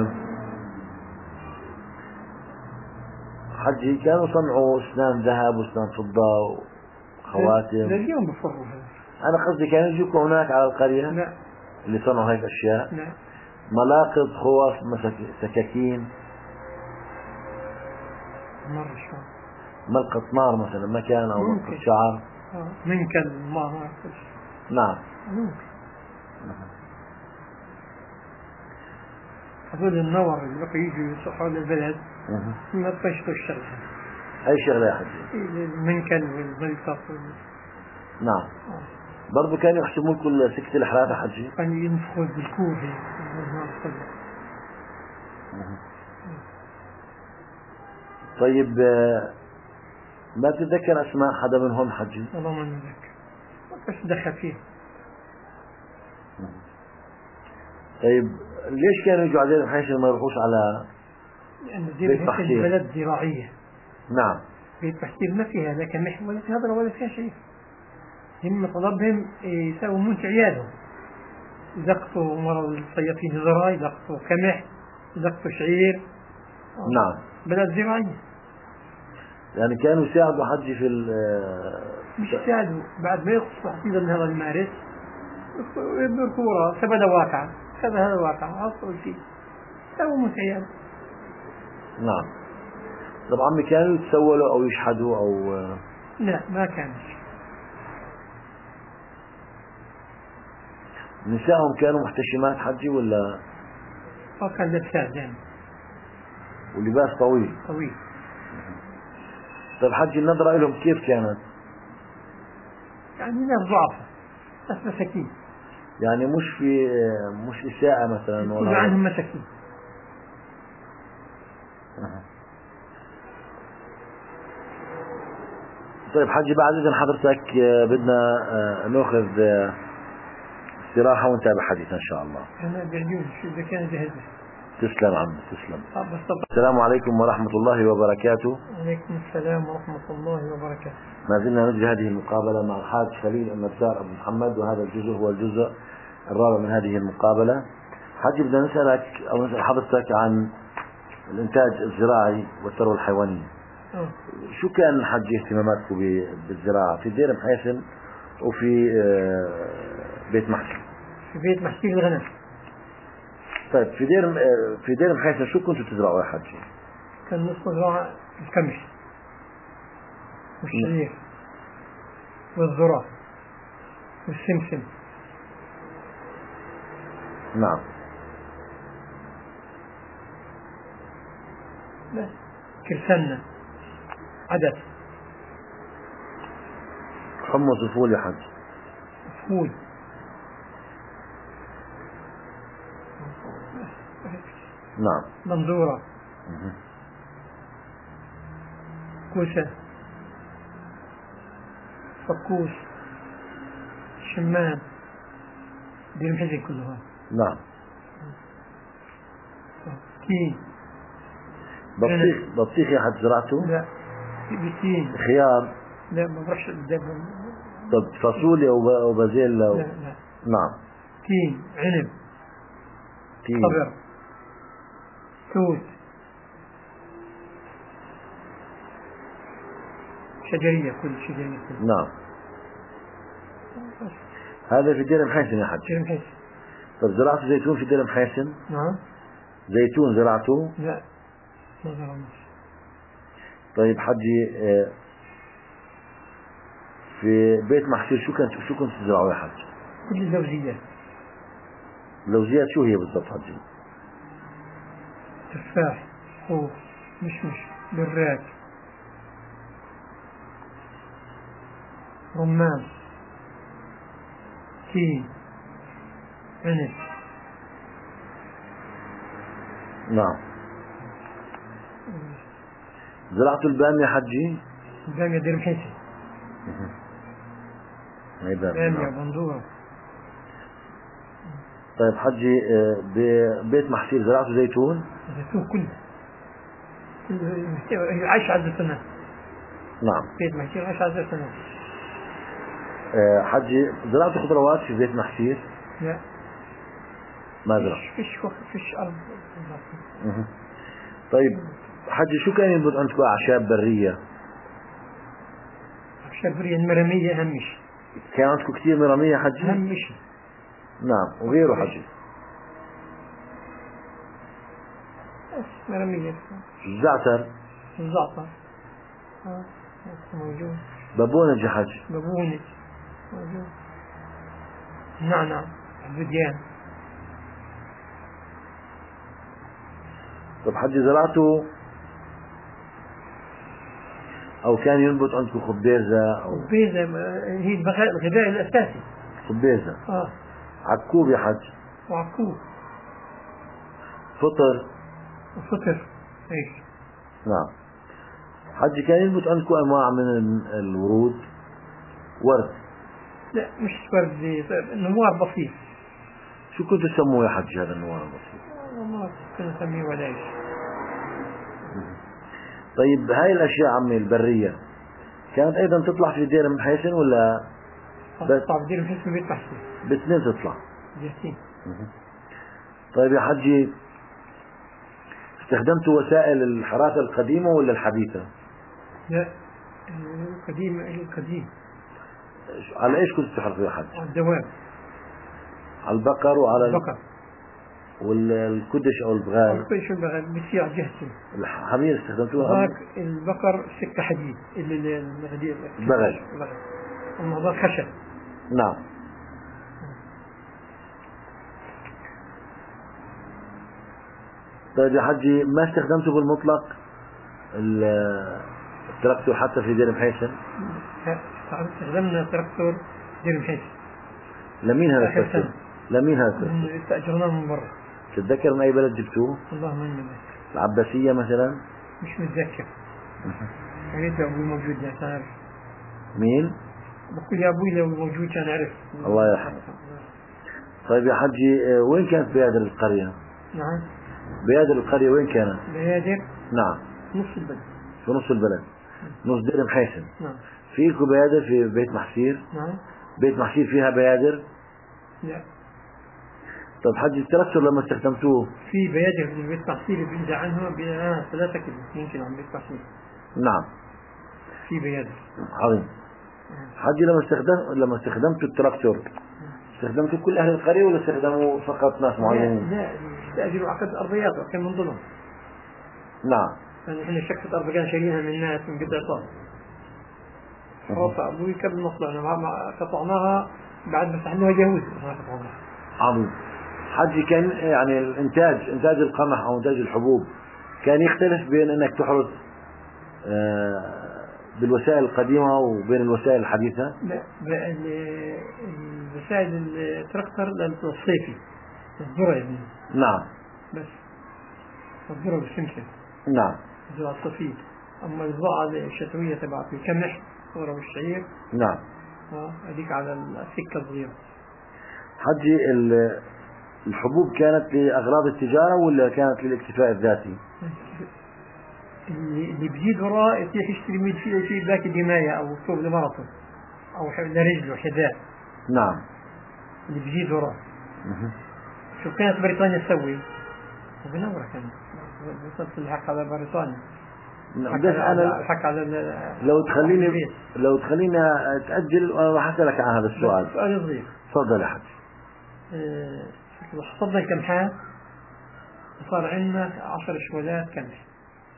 حجي كانوا صنعوا اسنان ذهب واسنان فضة وخواتم؟
لليوم بفروا هذا.
أنا قصدي كانوا يجوكوا هناك على القرية؟
لا.
اللي صنعوا هيك أشياء؟
لا.
ملاقط، خوص، سكاكين؟
مرة شو؟
ملقط نار مثلا مكان أو ملقط شعر؟
منكل ما
نعم.
ممكن. هذول النور اللي بقى يجوا يصحوا للبلد ما بيشتوا الشغل.
أي شغلة يا حجي؟
المنكل والملقط.
نعم. برضو كانوا يحسبوا لكم سكة الحرارة حجي؟
كانوا ينفخوا بالكوه.
طيب ما تتذكر أسماء حدا منهم حجي؟
والله ما نتذكر بس دخل فيه.
طيب ليش كانوا يجوا على دير محيسن ما يروحوش على
لأن دير محيسن بلد زراعية.
نعم.
بيت محسير ما فيها لا كمح ولا في هضرة ولا فيها شيء. هم طلبهم يساووا منتج عيالهم. يلقطوا مرة الصيافين زراعي، يلقطوا قمح، يلقطوا شعير.
نعم.
بلد زراعية.
يعني كانوا يساعدوا حجي في
مش يساعدوا بعد ما يخصوا حصيلة من هذا المارس ويبنوا الكورة سبدا واقعة كذا هذا واقع أصل شيء سووا متعيال.
نعم. طبعا كانوا يتسولوا أو يشحدوا أو
لا ما كانش.
نسائهم كانوا محتشمات حجي ولا؟
كان لبسات دائما
ولباس طويل.
طويل.
طيب حجي النظرة لهم كيف كانت؟
يعني ناس ضعفة بس مساكين.
يعني مش إساءة مثلا
ولا كل عنهم مساكين.
طيب حجي بعد إذن حضرتك بدنا نأخذ استراحة ونتابع حديثنا إن شاء الله.
أنا بعيون شو إذا كان جهزه.
تسلم عم تسلم.
بس طبعا.
السلام عليكم ورحمة الله وبركاته.
وعليكم السلام ورحمة الله وبركاته.
ما زلنا نجري هذه المقابلة مع الحاج خليل النجار أبو محمد، وهذا الجزء هو الجزء الرابع من هذه المقابلة. حاج بدنا نسألك أو نسأل حضرتك عن الإنتاج الزراعي والثروة الحيوانية. شو كان حج اهتماماتكم بالزراعة في دير محيسن وفي بيت محسن؟
في بيت محسن الغنم.
طيب في دير محيسن شو كنتوا تزرعوا يا حجي؟
كان نصف زراعة القمح والشعير والذرة والسمسم.
نعم.
بس كرسنة عدس
حمص وفول يا حج.
فول.
نعم.
بندورة كوسة فكوس شمام دير محزن كلها.
نعم.
تين
بطيخ يا حج زرعته؟
لا بتين.
خيار؟
لا ما بروحش.
طب فاصوليا وبازيلا
لا لا.
نعم.
تين عنب
تين
صبر توت شجرية كل شجرية كل.
نعم. هذا في دير محيسن يا حج.
دير محيسن.
طب زرعتوا زيتون في دير محيسن؟
نعم.
زيتون زرعته؟
لا ما زرعناش.
طيب حجي في بيت محسير شو كنت تزرعوا يا حج؟
كل اللوزيات.
اللوزيات شو هي بالضبط حجي؟
تفاح خوخ مشمش براد رمان تين عنب.
نعم. زرعتوا البامية يا حجي؟
البامية دير محيسن. بامية بندورة.
طيب حجي ببيت محسير زرعتوا زيتون؟
زيتون كله عايش على الزيتونات.
نعم.
بيت محسير عايش على الزيتونات.
حجي زرعتوا خضروات في بيت محسير؟
لا
ما زرع.
فيش أرض.
طيب حجي شو كان ينبت عندكم أعشاب برية؟
أعشاب برية المرمية أهم شيء.
كان عندكم كثير مرمية حجي؟
أهم شيء.
نعم. وغيره حجي؟
مرمية.
الزعتر؟
الزعتر موجود.
بابونج يا حجي؟
بابونج موجود. نعناع البديان.
طب حجي زرعتوا أو كان ينبت عندكم خبيزة؟
خبيزة هي الغذاء الأساسي.
خبيزة. عكوب يا حج؟
وعكوب.
فطر؟
وفطر ايش؟
نعم. حجي كان ينبت عندكم أنواع من الورود؟ ورد؟
لا مش ورد، نوار بسيط.
شو كنتوا تسموه يا حجي هذا النوار البسيط؟
ما كنا نسميه ولا ايش.
طيب هاي الأشياء عمي البرية كانت أيضا تطلع في دير محيسن ولا؟
تطلع في دير محيسن بيت محسن.
باثنين تطلع.
جاهزين.
طيب يا حجي استخدمتوا وسائل الحراسة القديمة ولا الحديثة؟
لا القديم.
على ايش كنت تحرثوا يا حج؟
على الدواب.
على البقر وعلى
البقر
والكدش او البغال.
الكدش والبغال بتصير جهتين.
الحمير استخدمتوها؟
هذاك البقر سكة حديد
البغل.
أما هذا خشب.
نعم. طيب يا حجي ما استخدمته بالمطلق التراكتور حتى في دير محيسن؟
استخدمنا تراكتور دير محيسن.
لمين هذا التراكتور؟ لمين هذا التراكتور؟
استأجرناه من برا.
تتذكر من أي بلد جبتوه؟
والله ما نتذكر.
العباسية مثلا؟
مش متذكر. ريت أبوي موجود يعني تعرف.
مين؟
بقول يا أبوي لو موجود كان أعرف.
الله يرحمه. طيب يا حجي، وين كانت بيادر القرية؟
نعم.
بيادر القرية وين كانت؟
بيادر.
نعم.
نص البلد.
في نص البلد. نص دير محيسن.
نعم.
فيكم بيادر في بيت محسير؟
نعم.
بيت محسير فيها بيادر؟
لا.
طب حجي التراكتور لما استخدمتوه؟
في بيادر في بيت محسير بينزع عنها 3 كيلو يمكن عن بيت محسير.
نعم.
في بيادر.
عظيم. حجي لما استخدمتوا التراكتور استخدمتوا كل أهل القرية ولا استخدموا فقط ناس معينين؟
لا استأجروا عقد أرضيات وكان من ضمن.
نعم.
يعني احنا شقة أرض كان شاريها من الناس من قطع صار. رفع أبوي قبل ما طلعنا قطعناها بعد ما فتحناها يهود.
عظيم. حجي كان يعني إنتاج القمح أو إنتاج الحبوب كان يختلف بين أنك تحرث بالوسائل القديمة وبين الوسائل الحديثة؟
لا الوسائل التراكتر للصيفي الذرة يعني.
نعم.
بس الذرة بالشمسة.
نعم.
الذرة الصيفية. أما الزراعة الشتوية تبعت القمح الذرة والشعير.
نعم.
هذيك على السكة الصغيرة.
حجي الحبوب كانت لأغراض التجارة ولا كانت للاكتفاء الذاتي؟
اللي بيجيد وراء يتيح يشتري ميد فيه شيء باكي دماية أو ثوب لمرته أو لرجله حذاء.
نعم.
اللي بيجيد وراء. شو كانت بريطانيا تسوي؟ وبنورة كانت بتصل الحق على بريطانيا. الحق على
لو تخلينا تأجل راح أسألك عن هذا السؤال.
سؤال صغير.
تفضل يا حجي.
حصدنا القمحات صار عندنا 10 شوالات قمح.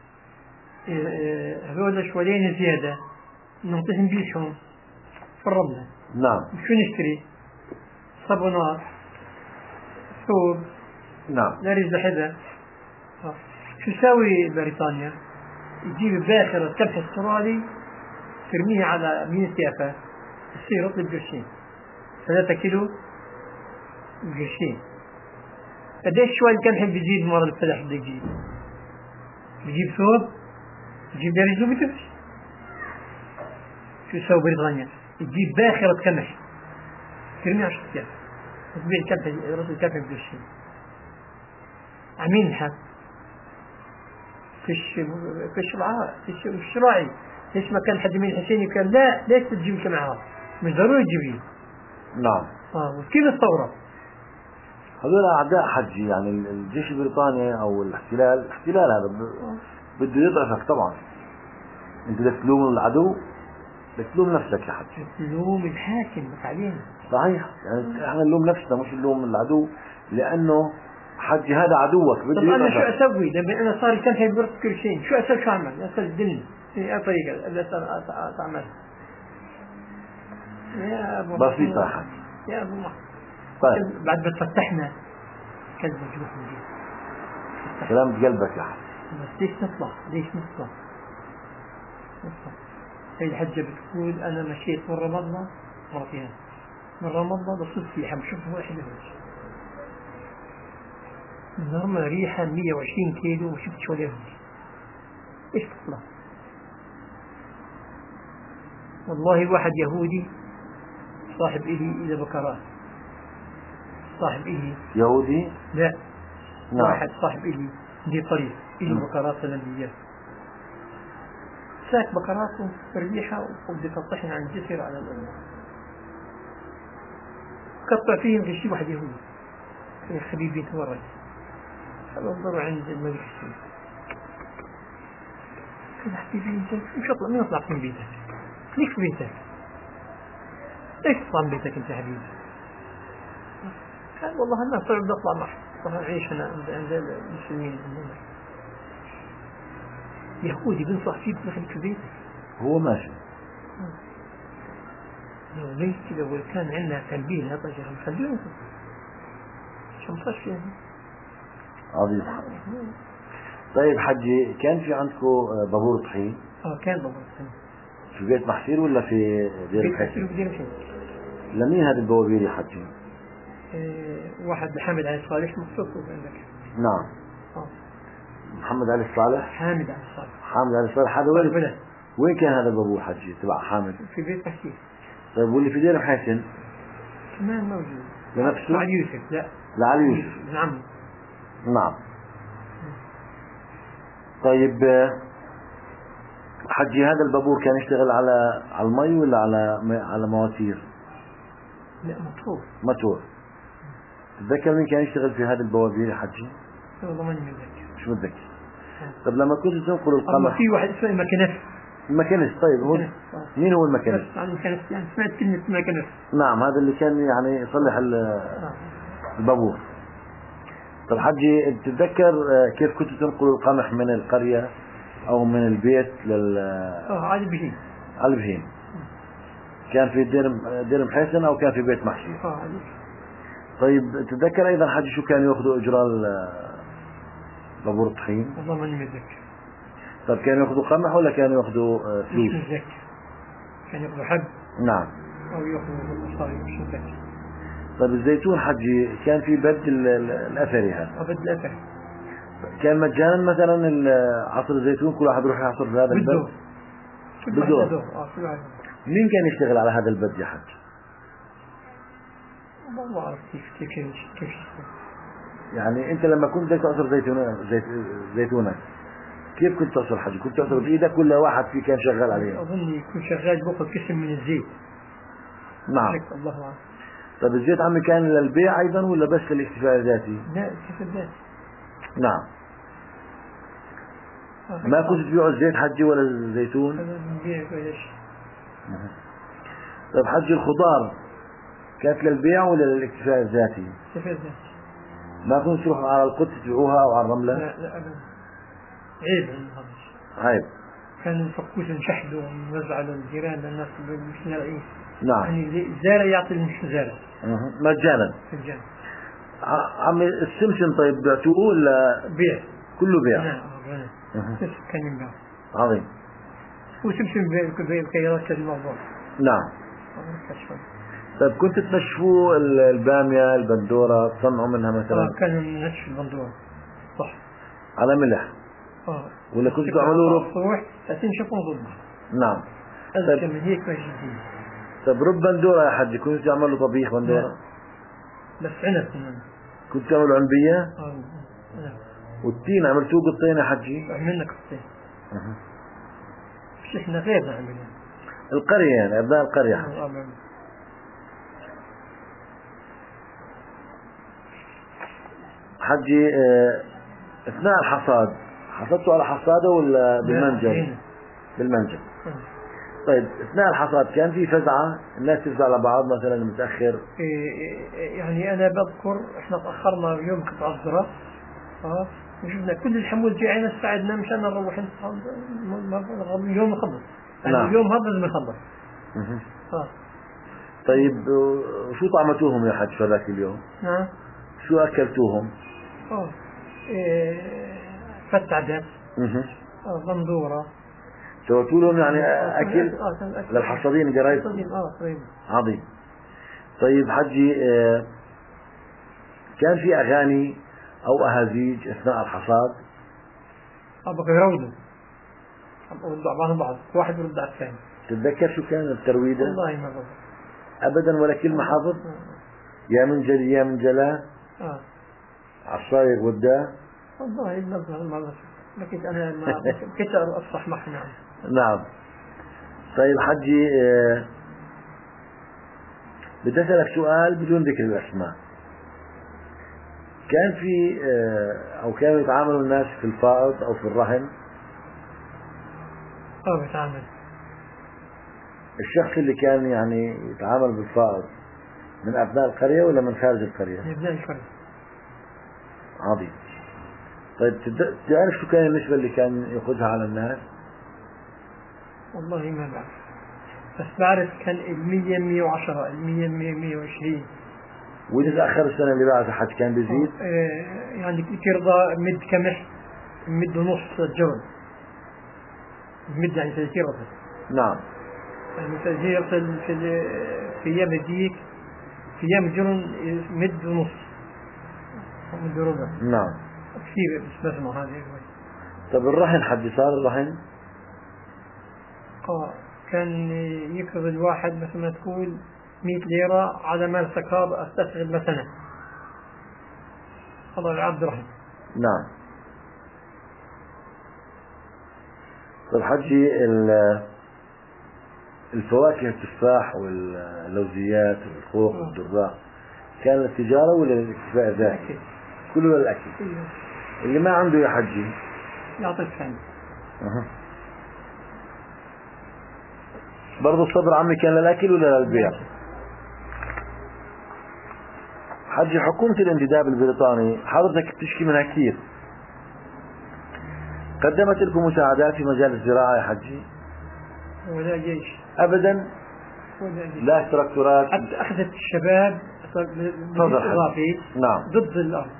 هذول الشوالين زيادة نعطيهم بيشهم في الرملة.
نعم.
شو نشتري؟ صابونات، ثوب.
نعم.
لاريز لحذاء. شو تسوي بريطانيا؟ تجيب باخرة قمح استرالي ترميها على 100 يافا تصير رطل بقرشين 3 كيلو بقرشين. قديش شوال القمح بيجيب مرة الفلاح بده يجيب؟ بيجيب ثوب، بيجيب دارج وبتمشي. شو تسوي بريطانيا؟ تجيب باخرة قمح ترميها 10 يافا تبيع القمح رطل القمح بقرشين. عمين الحق في الشراعي. ليش ما كان حد من الحسيني كان لا ليش تجيب كمعها مش ضروري تجيبين.
نعم.
وكيف الثورة
هذول أعداء حجي يعني الجيش البريطاني أو الاحتلال هذا بده يضعفك طبعا. أنت بدك تلوم العدو بدك تلوم نفسك يا حجي.
تلوم الحاكم بس علينا.
صحيح يعني احنا نلوم نفسنا مش نلوم العدو لأنه حجي هذا عدوك.
طب أنا شو أسوي لما أنا صار كم هي برد كل شيء شو أسوي شو أعمل أسوي الدنيا أي طريقة اللي أعمل يا أبو
بسيطة يا حجي.
يا أبو محمد.
طيب
بعد ما تفتحنا كلب مجروح من جيد.
سلامة قلبك يا حجي.
بس ليش نطلع هي الحجة بتقول أنا مشيت من رام الله مرتين من رام الله بصير في حم شوف واحد يهرج نرمى ريحة 120 كيلو وشفت شو يهرج إيش تطلع والله واحد يهودي صاحب إلي بكرات صاحب إلي
يهودي
لا
نعم.
واحد صاحب إلي دي طريق إلي بكرات سلميات ساك بكراته في الريحة وبدك تطحن عن جسر على الأمة قطع فيهم في شيء واحد يهودي يا حبيبي تورج هذا انظروا عند الملك السوري قال حبيبي انت مش اطلع من اطلع من بيتك ليك في بيتك ليش تطلع من بيتك انت حبيبي قال والله الناس صار بدي اطلع معك طبعا عيش انا عند المسلمين يهودي بنصح فيه بدخلك في بيتك
هو ماشي
لو ليش كذا لو كان عندنا تنبيه هذا شيء خلينا شو مصاش فيه
عظيم. طيب حجي كان في عندكم بابور طحين؟
كان بابور طحين
في بيت محسير ولا في دير
الحسين؟ في دير الحسين.
لمين هذا البوابير يا حجي؟
واحد حامد علي صالح مخصوص عندك.
نعم. محمد علي الصالح.
حامد علي الصالح.
حامد علي الصالح هذا وين؟ وين كان هذا البابور حجي تبع حامد؟
في بيت حسين.
طيب واللي في دير محيسن؟
كمان موجود.
لنفسه؟
لعلي يوسف. لا
لعلي يوسف.
نعم.
نعم. طيب حجي هذا البابور كان يشتغل على المي ولا على مواسير؟
لا موتور.
موتور. تتذكر مين كان يشتغل في هذا البوابير يا حجي؟
والله ماني متذكر.
مش متذكر. طب لما كنت تنقل القمح
في واحد اسمه مكنس.
المكنس. طيب هو مين هو المكنس؟
يعني سمعت كلمة مكنس.
نعم هذا اللي كان يعني يصلح البابور. طب حجي تتذكر كيف كنت تنقل القمح من القرية او من البيت
على البهيم.
على البهيم. كان في دير محيسن او كان في بيت محشي؟ طيب تتذكر ايضا حجي شو كانوا ياخذوا اجراء بابور الطحين؟
والله ماني متذكر.
طب كانوا ياخذوا قمح ولا كانوا ياخذوا فلوس؟
مش متذكر. كانوا ياخذوا حب.
نعم.
او ياخذوا مصاري مش متذكر.
طيب الزيتون حجي كان في بد الاثري هذا؟
بد الاثري.
كان مجانا مثلا عصر الزيتون كل واحد يروح يعصر في هذا البد؟ بالدور. مين كان يشتغل على هذا البد يا حج؟
ما أعرف كيف
يعني أنت لما كنت بدك تعصر زيتونك كيف كنت تعصر حجي؟ كنت تعصر بإيدك ولا واحد فيه كان شغال عليه؟
أظن يكون شغال بأخذ قسم من الزيت.
نعم.
الله أعلم.
طيب الزيت عمي كان للبيع أيضا ولا بس للاكتفاء الذاتي؟
لا الاكتفاء الذاتي.
نعم. ما كنت تبيعوا الزيت حجي ولا الزيتون؟
هذا بنبيع ولا شيء.
طيب حجي الخضار كانت للبيع ولا للاكتفاء الذاتي؟
الاكتفاء الذاتي.
ما كنت تروحوا على القدس تبيعوها أو على الرملة؟
لا أبدا. عيب عندنا هذا.
عيب.
كانوا يفكوش نشحذوا ونوزعوا للجيران للناس اللي مش لاقيين.
نعم.
يعني الزارع يعطي المش زارع.
مجانا.
مجانا.
عمي السمسم طيب بعتوه ولا؟
بيع.
كله بيع.
نعم. كان ينباع.
عظيم.
وسمسم بكيرات الموضوع.
نعم. طيب كنت تنشفوا البامية البندورة تصنعوا منها مثلا؟
كانوا ننشف البندورة صح
على ملح. ولا كنت تعملوا رب؟
صروح تنشفوا ضبها.
نعم.
طيب من هيك ماشي جديد.
طيب رب بندورة يا حجي كنت تعملوا طبيخ بندورة؟
بس عنب
كنت تعملوا عنبية؟
نعم.
والتين عملتوه قطين يا حجي؟
عملنا قطين. مش احنا غيرنا عملنا.
القرية يعني أبناء القرية حجي. حجي اثناء الحصاد حصدتوا على حصاده ولا بالمنجل؟ بالمنجل. طيب اثناء الحصاد كان في فزعة الناس تفزع على بعض مثلا متأخر؟
يعني انا بذكر احنا تأخرنا يوم قطع الذرة وشفنا كل الحمول جايين استعدنا مشان نروح اليوم نخلص.
نعم.
اليوم هذا لازم نخلص.
طيب شو طعمتوهم يا حج فذاك اليوم؟
نعم.
شو أكلتوهم؟
فتة عدس. بندورة.
سويتوا لهم يعني أكل للحصادين قرايب؟ عظيم. طيب حجي كان في أغاني أو أهازيج أثناء الحصاد؟
بقى يرودوا يردوا بعض واحد يرد على الثاني.
تتذكر شو كان الترويدة؟
والله ما بقى
أبدا ولا كلمة حافظ؟ يا من جلي يا من جلا عصاير ودا.
والله ما لكن أنا ما كنت أصرح معه. نعم.
نعم. طيب حجي بدي أسألك سؤال بدون ذكر الأسماء. كان في أو كانوا يتعاملوا الناس في الفائض أو في الرهن؟
بيتعامل.
الشخص اللي كان يعني يتعامل بالفائض من أبناء القرية ولا من خارج القرية؟
من أبناء القرية.
عظيم. طيب تعرف شو كان النسبة اللي كان يأخذها على الناس؟
والله ما بعرف بس بعرف كان 100 110 120.
وإذا تأخر السنة اللي بعدها حد كان بيزيد؟
يعني ترضى مد كمح مد ونص جرن مد يعني 30 رطل.
نعم.
يعني 30 رطل في أيام هذيك في أيام جرن مد ونص مد ربع.
نعم.
كثير بس بسمع هذه.
طب الرهن حد صار الرهن؟
كان يكرز الواحد مثل ما تقول 100 ليرة على ما السكاب استشغل مثلا. هذا العبد رحم.
نعم. طيب حجي الفواكه التفاح واللوزيات والخوخ والدراء كان للتجارة ولا للاكتفاء الذاتي؟ كله للأكل. اللي ما عنده يا حجي
يعطيك ثاني.
برضو الصبر عمي كان للأكل ولا للبيع؟ حجي حكومة الانتداب البريطاني حضرتك بتشكي منها كثير، قدمت لكم مساعدات في مجال الزراعة يا حجي؟
ولا جيش
أبدا.
ولا جيش.
لا تراكتورات.
حتى أخذت الشباب
إضافي نعم
ضد الأرض.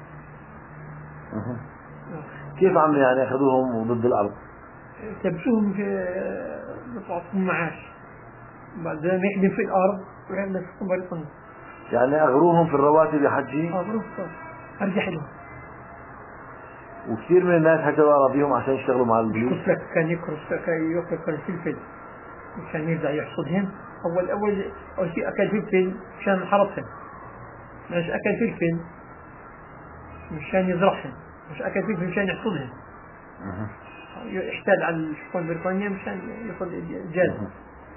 كيف عم يعني أخذوهم ضد الأرض؟
كبسوهم في بطعتهم معاش بعدين يخدم في الأرض ويعمل بريطانيا.
يعني أغروهم في الرواتب يا حجي؟
أرجح لهم.
وكثير من الناس حكوا أراضيهم عشان يشتغلوا مع البوليس.
كان يكرس الفلفل كان يرجع يحصدهم. أول شيء أكل فلفل مشان حرسهم، مش أكل فلفل مشان يزرعهم، مش أكل فلفل مشان يحصدهم. يحتال على الحكومة البريطانية مشان يأخذ الجاز.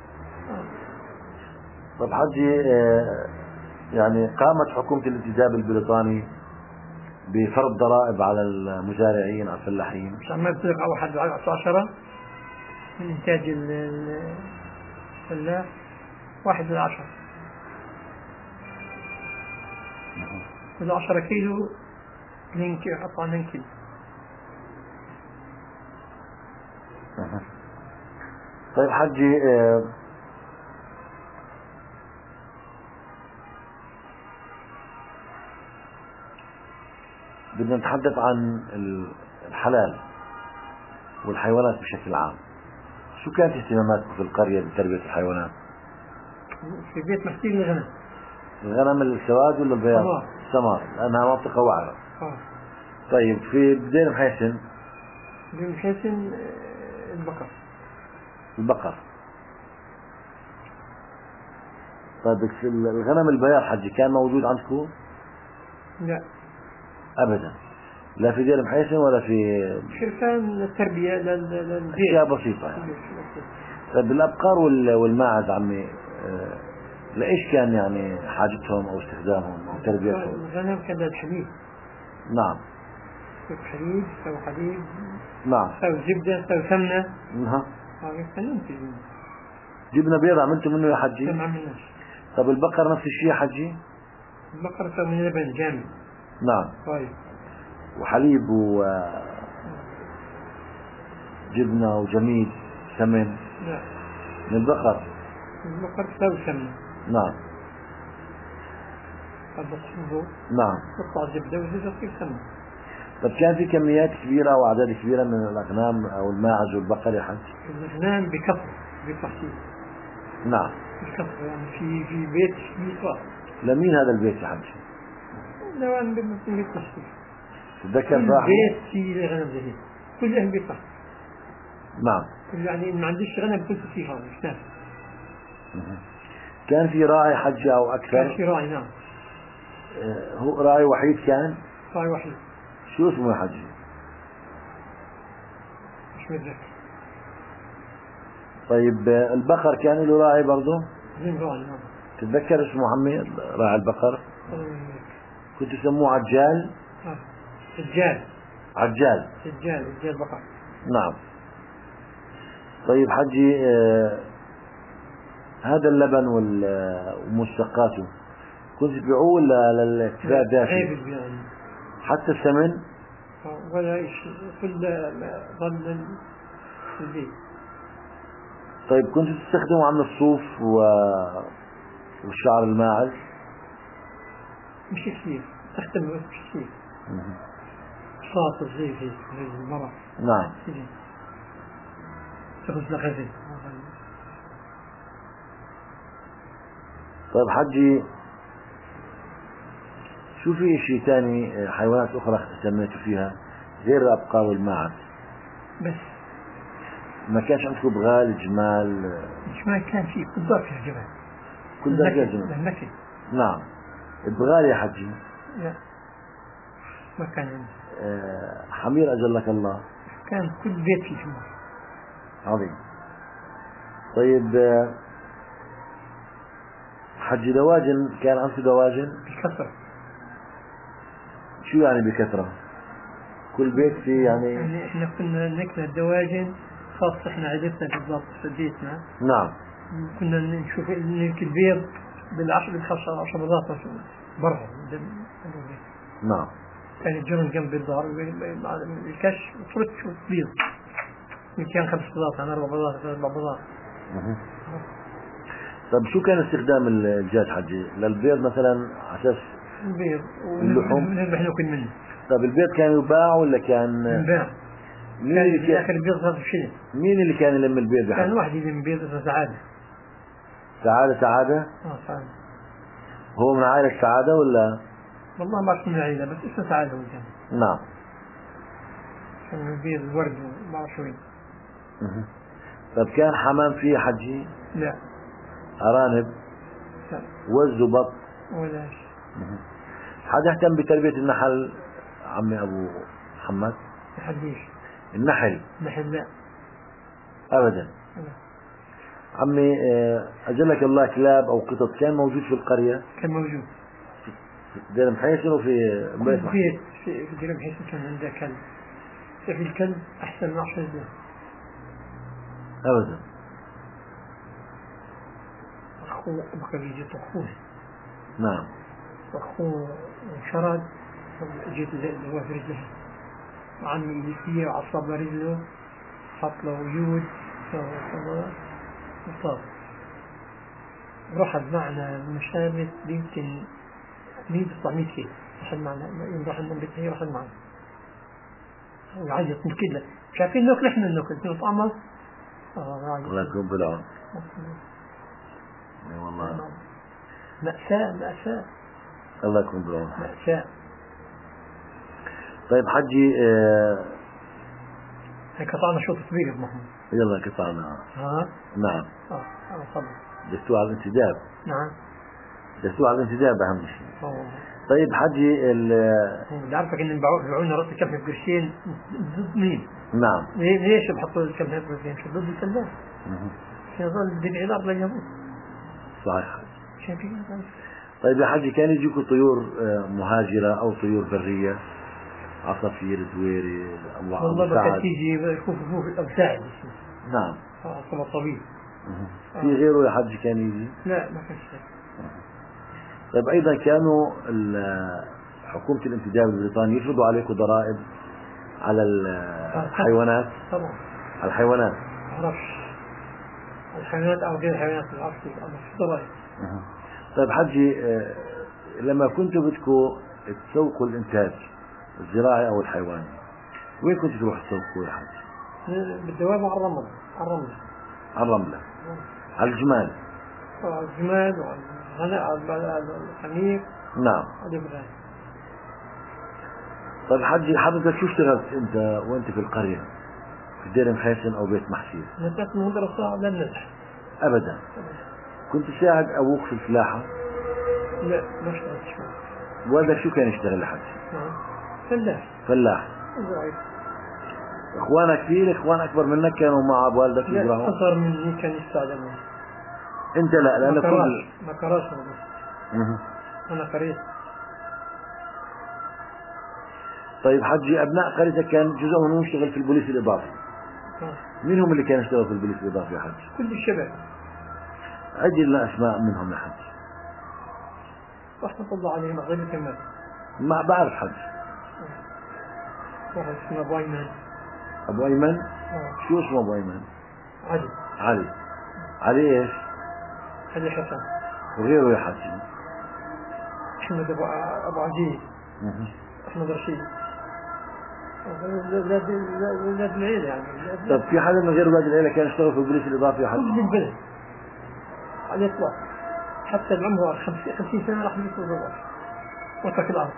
طب حجي يعني قامت حكومة الانتداب البريطاني بفرض ضرائب على المزارعين على الفلاحين
مش عم يبلغ 1/10 من إنتاج الفلاح 1/10. كل 10 كيلو 2 كيلو حطوا 2 كيلو.
طيب حجي بدنا نتحدث عن الحلال والحيوانات بشكل عام. شو كانت اهتماماتكم في القرية بتربية الحيوانات؟
في بيت محكي الغنم.
الغنم السواد ولا البياض؟ السمار لأنها منطقة وعرة. طيب في بدين محيسن؟
بدين محيسن البقر.
البقر. طيب الغنم البياض حجي كان موجود عندكم؟
لا
أبدا، لا في دير محيسن ولا في
شركان التربية للبيت.
أشياء بسيطة يعني. طيب الأبقار والماعز عمي لإيش كان يعني حاجتهم أو استخدامهم أو تربيتهم؟
الغنم كان للحليب.
نعم.
حليب أو حليب.
نعم.
أو زبدة أو سمنة.
نعم.
كان
جبنة بيضة عملتوا منه يا حجي؟
ما عملناش.
طب البقر نفس الشيء يا حجي؟
البقر سوى من لبن جامد.
نعم.
طيب.
وحليب وجبنة وجميد سمن.
لا.
من البقر.
البقر سوى سمنة.
نعم.
البقر.
نعم.
قطع زبدة وزبدة في سمنة.
طب كان في كميات كبيرة وأعداد كبيرة من الأغنام أو الماعز والبقر يا حج؟
الأغنام بكثرة بتحصيل.
نعم.
بكثرة يعني في بيت كبير.
لمين هذا البيت يا حج؟
لو أنا بيت محصول.
تتذكر
صاحبه؟ بيت في غنم زهيد كل أهل بيت محصول.
نعم.
يعني ما عنديش غنم كنت فيها مش نافع.
كان في راعي حج أو أكثر؟
كان في راعي نعم.
هو راعي وحيد كان؟
راعي وحيد.
شو اسمه يا حجي؟
مش متذكر.
طيب البقر كان له راعي برضه؟
راعي نعم.
تتذكر اسمه عمي راعي البقر؟ كنت تسموه عجال؟
سجال.
عجال.
سجال بقر.
نعم. طيب حجي هذا اللبن ومشتقاته كنت تبيعوه ولا للاكتفاء الذاتي؟ حتى الثمن؟
ولا شيء كل ظل في البيت.
طيب كنت تستخدموا عن الصوف والشعر الماعز؟
مش كثير تستخدمه بس مش كثير. صاط الزيت هيك المرأة.
نعم.
تغسل غزل.
طيب حجي شو في شيء ثاني حيوانات أخرى سميتوا فيها غير الأبقار والماعز؟
بس
ما كانش عندكم بغال جمال؟
الجمال كان في كل دار فيها جمال.
كل دار فيها جمال.
النكد.
نعم. البغال يا حجي؟
لا ما كان عندي.
حمير أجلك الله؟
كان كل بيت فيه حمار.
عظيم. طيب حجي دواجن كان عندكم دواجن؟
بكثرة.
شو يعني بكثرة؟ كل بيت فيه يعني
احنا كنا ناكل الدواجن خاصة احنا عائلتنا بالضبط في بيتنا.
نعم.
كنا نشوف ناكل بيض بالعشر مرات برا.
نعم.
كان يجرون جنب الدار الكش وصرت تشوف بيض. كان 5 بيضات أنا 4 بيضات 4 بيضات.
طيب شو كان استخدام الدجاج حجي؟ للبيض مثلا على اساس
البيض
اللحوم؟
ونذبح ناكل منه.
طيب البيض كان يباع ولا كان
ينباع؟
مين اللي
كان ياكل البيض صار بشيء.
مين اللي كان يلم البيض بحد؟
كان واحد يلم بيض اسمه سعادة.
سعادة؟
سعادة.
هو من عائلة سعادة ولا؟
والله ما أعرف من العيلة بس اسمه سعادة هو كان.
نعم.
كان البيض ورد وما أعرف شوي.
طيب كان حمام فيه حجي؟
لا.
أرانب؟
لا.
وز وبط؟
ولا شيء.
حد يهتم بتربية النحل عمي أبو محمد؟
حديش.
النحل؟
نحل لا.
أبدا.
لا.
عمي أجلك الله كلاب أو قطط كان موجود في القرية؟
كان موجود.
في دير محيسن وفي بيت
محيسن؟ في دير محيسن كان عنده كلب. في الكلب أحسن من 10 له.
أبدا.
أخوه بكر جيت أخوه.
نعم.
أخوه شرد جيت اللي هو في رجله. وعمي اللي فيه وعصب رجله حط له يود وصار. رحل معنا المشابك يمكن 900 كيلو. رحل معنا رحل من بيته رحل معنا. وعيط من كله مش عارفين ناكل احنا ناكل طعمه.
الله يكون بالعون. اي والله
مأساة.
الله يكون بالعون.
مأساة.
طيب حجي
هيك قطعنا شوط كبير يا ابو محمود.
يلا قطعنا. نعم.
تفضل.
دستوا على الانتداب.
نعم.
دستوا على الانتداب أهم شيء. طيب حجي
اللي عارفك ان بيبيعونا رأس الكف بقرشين ضد مين؟
نعم.
ليش بحطوا الكف بقرشين؟ شو ضد الكلاب؟ عشان يظل بدي الأرض لليهود.
صحيح.
عشان كذا.
طيب يا حجي كان يجيكوا طيور مهاجرة أو طيور برية؟ عصافير زويري
والله ما تيجي خوف أو ساعد.
نعم.
عصام الطبيب.
في غيره يا حجي كان يجي؟
لا ما كانش.
طيب أيضا كانوا حكومة الانتداب البريطاني يفرضوا عليكم ضرائب على الحيوانات؟
طبعا.
على الحيوانات؟
معرفش الحيوانات أو غير الحيوانات معرفش ضرائب.
طيب حجي لما كنتوا بدكم تسوقوا الإنتاج الزراعي أو الحيواني وين كنتوا تروحوا تسوقوا يا حجي؟
بالدواب على الرمل.
على الرملة. على الجمال.
الجمال وعلى الحمير.
نعم. طيب حجي حضرتك شو اشتغلت انت وانت في القرية في دير محيسن او بيت محسير؟
نزلت من مدرسة لم ننجح
ابدا. كنت تساعد ابوك في الفلاحة؟
لا ما اشتغلت شوي.
والدك شو كان يشتغل يا حجي؟ فلاح. اخوانك فيه اخوان اكبر منك كانوا مع والدك يزرعوا؟
لا اصغر مني كان يستعجلون.
انت لا لأن
ما كراش انا قريت.
طيب حجي ابناء قريتك كان جزء منهم يشتغل في البوليس الاضافي. مين هم اللي كانوا يشتغلوا في البوليس الاضافي يا حجي؟
كل الشباب.
عدل لنا اسماء منهم يا حجي.
رحمة الله عليهم غير كمان.
ما بعرف حجي.
واحد اسمه ابو ايمن.
ابو ايمن؟ شو اسمه ابو ايمن؟ علي ايش؟
علي حسن.
وغيره يا حجي؟
احمد ابو عزيز. احمد رشيد. ولاد العيلة يعني.
طب في حدا من غير ولاد العيلة كان يشتغل في البوليس الإضافي يا حجي؟
كل البلد على الإطلاق حتى العمر 50 سنة راح يدخل الزواج وترك الأرض.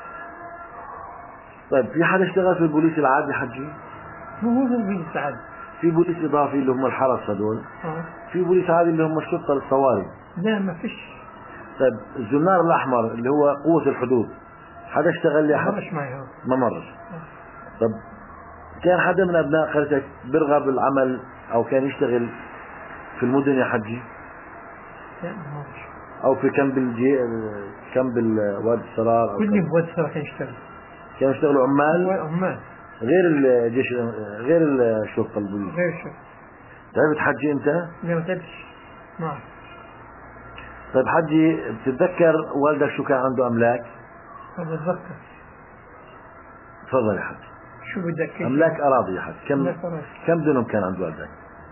طيب في حدا اشتغل في البوليس العادي حجي؟
مو البوليس العادي
في بوليس إضافي اللي هم الحرس هذول، في بوليس عادي اللي هم الشرطة الصواري.
لا ما فيش.
طيب الزنار الأحمر اللي هو قوة الحدود حدا اشتغل لي؟
ما مرش معي.
ما مرش. طب كان حدا من أبناء قريتك برغب العمل أو كان يشتغل في المدن يا حجي؟
لا ما مرش.
أو في كامب الواد السرار أو
كل بواد السرار كان يشتغل.
كانوا يشتغلوا عمال؟
عمال
غير الجيش، غير الشرطة البوليس.
غير الشرطة.
تعبت حجي أنت؟
لا ما تعبتش. ما.
طيب حجي بتتذكر والدك شو كان عنده أملاك؟
بتذكر.
تفضل يا حجي.
شو بدك؟
أملاك أراضي يا حجي، كم دنم كان عند والدك؟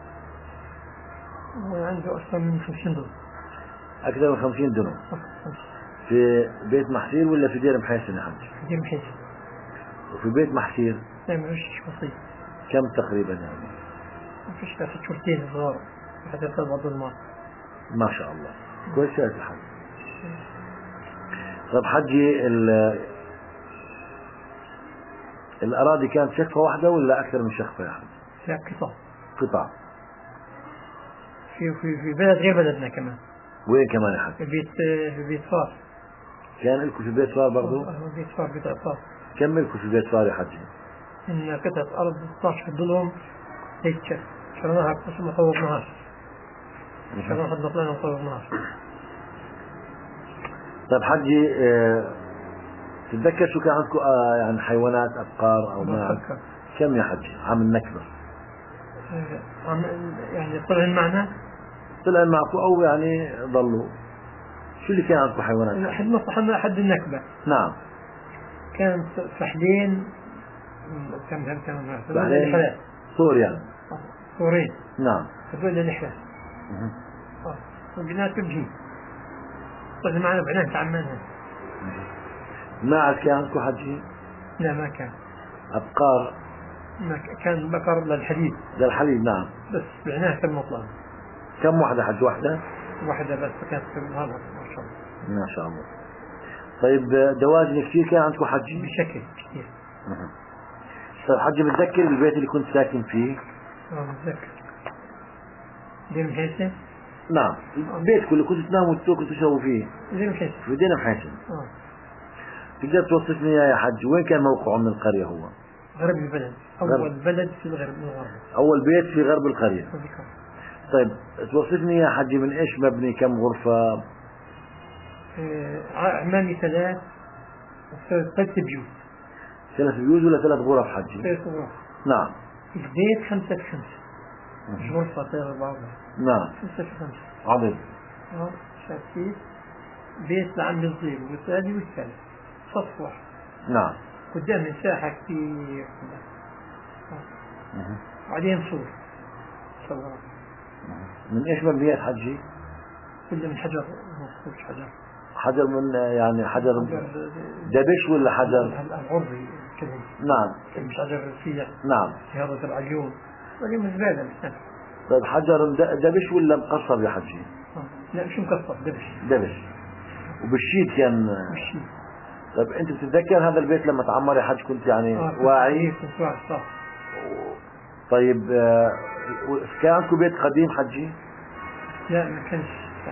عنده أكثر من 50 دنم.
أكثر من 50 دنم. في بيت محسير ولا في دير محيسن يا حجي؟
في دير محيسن.
وفي بيت محسير؟
لا ما فيش بسيط.
كم تقريبا يعني؟
ما فيش بس شورتين صغار حتى بعض المال.
ما شاء الله كويس يا حجي. طب حجي الأراضي كانت شقفة واحدة ولا أكثر من شقفة يا حجي؟
لا قطع. في بلد غير بلدنا كمان.
وين كمان يا حجي؟
في بيت فار.
كان لكم في بيت فار برضو؟
بيت فار قطعة فار.
كم لكم في بيت فار يا حجي؟
إن قطعة أرض 12 دلهم هيك شرناها بس ما طورناهاش. شرناها نطلعنا وما طورناهاش.
طيب حجي تتذكر شو كان عندكم يعني حيوانات أبقار أو ماعز؟ كم يا حجي عام النكبة؟
يعني طلعن معنا؟
طلعن معكم أو يعني ضلوا؟ شو اللي كان عندكم حيوانات؟
حد النكبة.
نعم.
كان فحلين. كم
فحلين صور يعني؟
صورين.
نعم.
هذول الحلال. وبنات بجي. طلع معنا بنات عمانها.
ماعز كان عندكم حجي؟
لا ما كان.
أبقار؟
ما كان بقر للحليب.
للحليب نعم.
بس بعناها في المطلع.
كم واحدة حج؟ واحدة بس
كانت في هذا ما شاء الله.
ما شاء الله. طيب دواجن كثير كان عندكم حجي؟
بشكل كثير.
طيب حجي بتذكر البيت اللي كنت ساكن فيه؟
بتذكر. دير محيسن؟
نعم. البيت اللي كنت تناموا وتاكلوا وتشربوا فيه؟
دير محيسن.
في دير محيسن. تقدر توصفني اياه يا حج؟ وين كان موقعه من القرية هو؟
غرب البلد. أول بلد في الغرب من الغرب.
أول بيت في غرب القرية. طيب توصفني يا حجي من إيش مبني؟ كم غرفة؟
أمامي 3 بيوت.
3 بيوت ولا 3 غرف حجي؟
3 غرف.
نعم.
البيت 5 في 5. مش غرفة 3 4.
نعم.
5 في 5.
عظيم.
شايف بيت لعم الصغير والثاني والثالث صف واحد.
نعم.
قدام مساحة كثير. بعدين سور.
من ايش مبنيات حجي؟
كله من حجر.
حجر من يعني حجر دبش ولا حجر؟
العربي كذا.
نعم.
مش حجر فيه.
نعم.
هذا العيون. ولكن زبالة.
طيب حجر دبش ولا مقصر يا حجي؟
لا مش مقصر
دبش. وبالشيت كان؟
بالشيت.
طيب انت بتتذكر هذا البيت لما تعمر يا حج كنت يعني واعي؟
كنت واعي صح.
طيب كان عندكم بيت قديم حجي؟
لا ما كانش.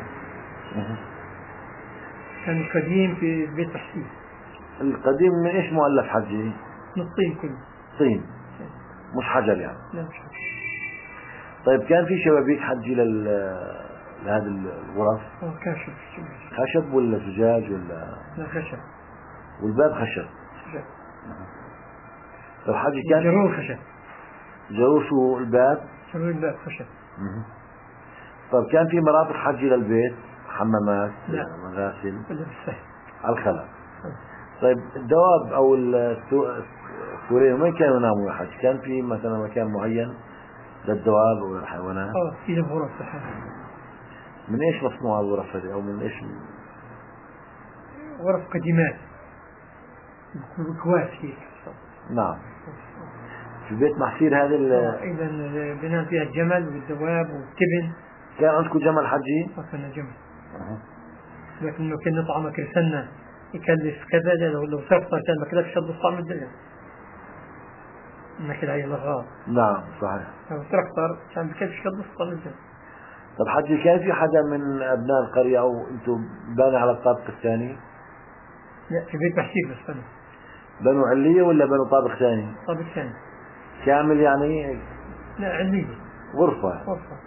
كان قديم في بيت تحسين.
القديم من ايش مؤلف حجي؟
من الطين كله.
طين مش حجر يعني؟
لا مش حجر.
طيب كان في شبابيك حجي لهذه الغرف؟
خشب.
خشب ولا زجاج ولا؟
لا خشب.
والباب خشب؟
خشب.
طيب حجي كان
جرور خشب.
جرور شو الباب؟
جرور الباب خشب.
طيب كان في مرافق حجي للبيت؟ حمامات؟
لا.
مغاسل؟
ولا بالسهل.
على الخلا. طيب الدواب او السوريين وين كانوا يناموا يا حج؟ كان في مثلا مكان معين للدواب او للحيوانات؟
في غرف صحيح.
من ايش مصنوعة الغرف هذه او من ايش؟
غرف قديمات كواس هيك.
نعم. في بيت محسير هذا
اذا بنام فيها الجمل والدواب والتبن.
كان عندكم جمل حجي؟
كان جمل. لكن لو كنا نطعمه كل سنة يكلف كذا. لو صرفنا كان ما كلفش الطعم الدنيا. النكد عليه الأغراض.
نعم صحيح.
التراكتور كان بكلش قد نص طن.
طب حجي كان في حدا من أبناء القرية أو أنتم بانوا على الطابق الثاني؟
لا في بيت محشير بس أنا.
بنوا علية ولا بنوا طابق ثاني؟
طابق ثاني.
كامل يعني؟
لا علية.
غرفة.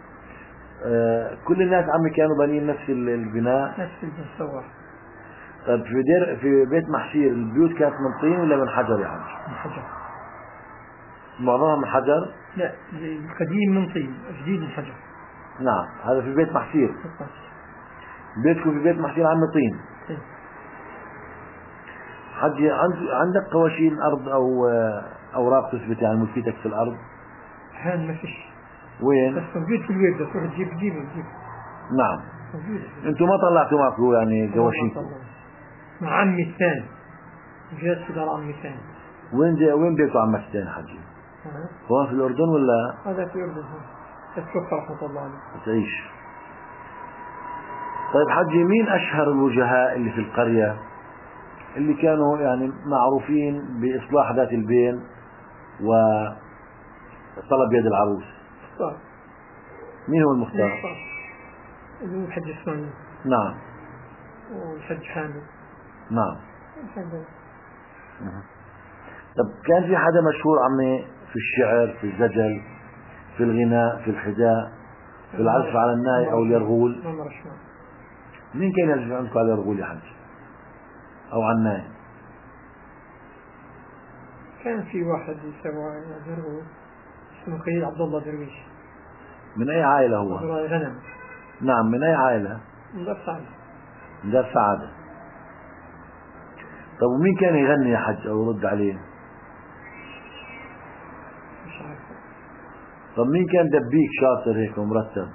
كل الناس عمي كانوا بانيين نفس البناء؟
نفس البناء سوا.
طيب في بيت محشير البيوت كانت من طين ولا من حجر يا حج؟
من حجر.
معظمها من حجر؟
لا القديم من طين، الجديد من حجر.
نعم هذا في بيت محشير. بيتكم في بيت محشير عم طين. حجي عندك قواشين أرض أو أوراق تثبت يعني ملكيتك في الأرض؟
هان ما فيش.
وين؟
بس موجود في البيت بس تروح تجيب.
نعم.
موجود.
أنتم ما طلعتوا معكم يعني قواشينكم؟
مع عمي الثاني. جالس في دار عمي الثاني.
وين بيتوا عمك الثاني حجي؟ هو في الأردن ولا؟
هذا في الأردن هون. توفى رحمة الله عليه.
تعيش. طيب حجي مين أشهر الوجهاء اللي في القرية اللي كانوا يعني معروفين بإصلاح ذات البين وطلب يد العروس؟
مختار.
مين هو المختار؟
الحج الثاني.
نعم.
والحج حامد.
نعم. طب كان في حدا مشهور عمي في الشعر، في الزجل، في الغناء، في الحداء، في العزف على الناي أو اليرغول؟ مين كان يعزف عندكم على اليرغول يا حج أو على الناي؟
كان في واحد يسوى يرغول اسمه خليل عبد الله درويش.
من أي عائلة هو؟
غنم.
نعم من أي عائلة؟
من دار سعادة.
من دار سعادة. طب ومين كان يغني يا حج أو يرد عليه؟
مش عارف.
طب مين كان دبيك شاطر هيك ومرتب؟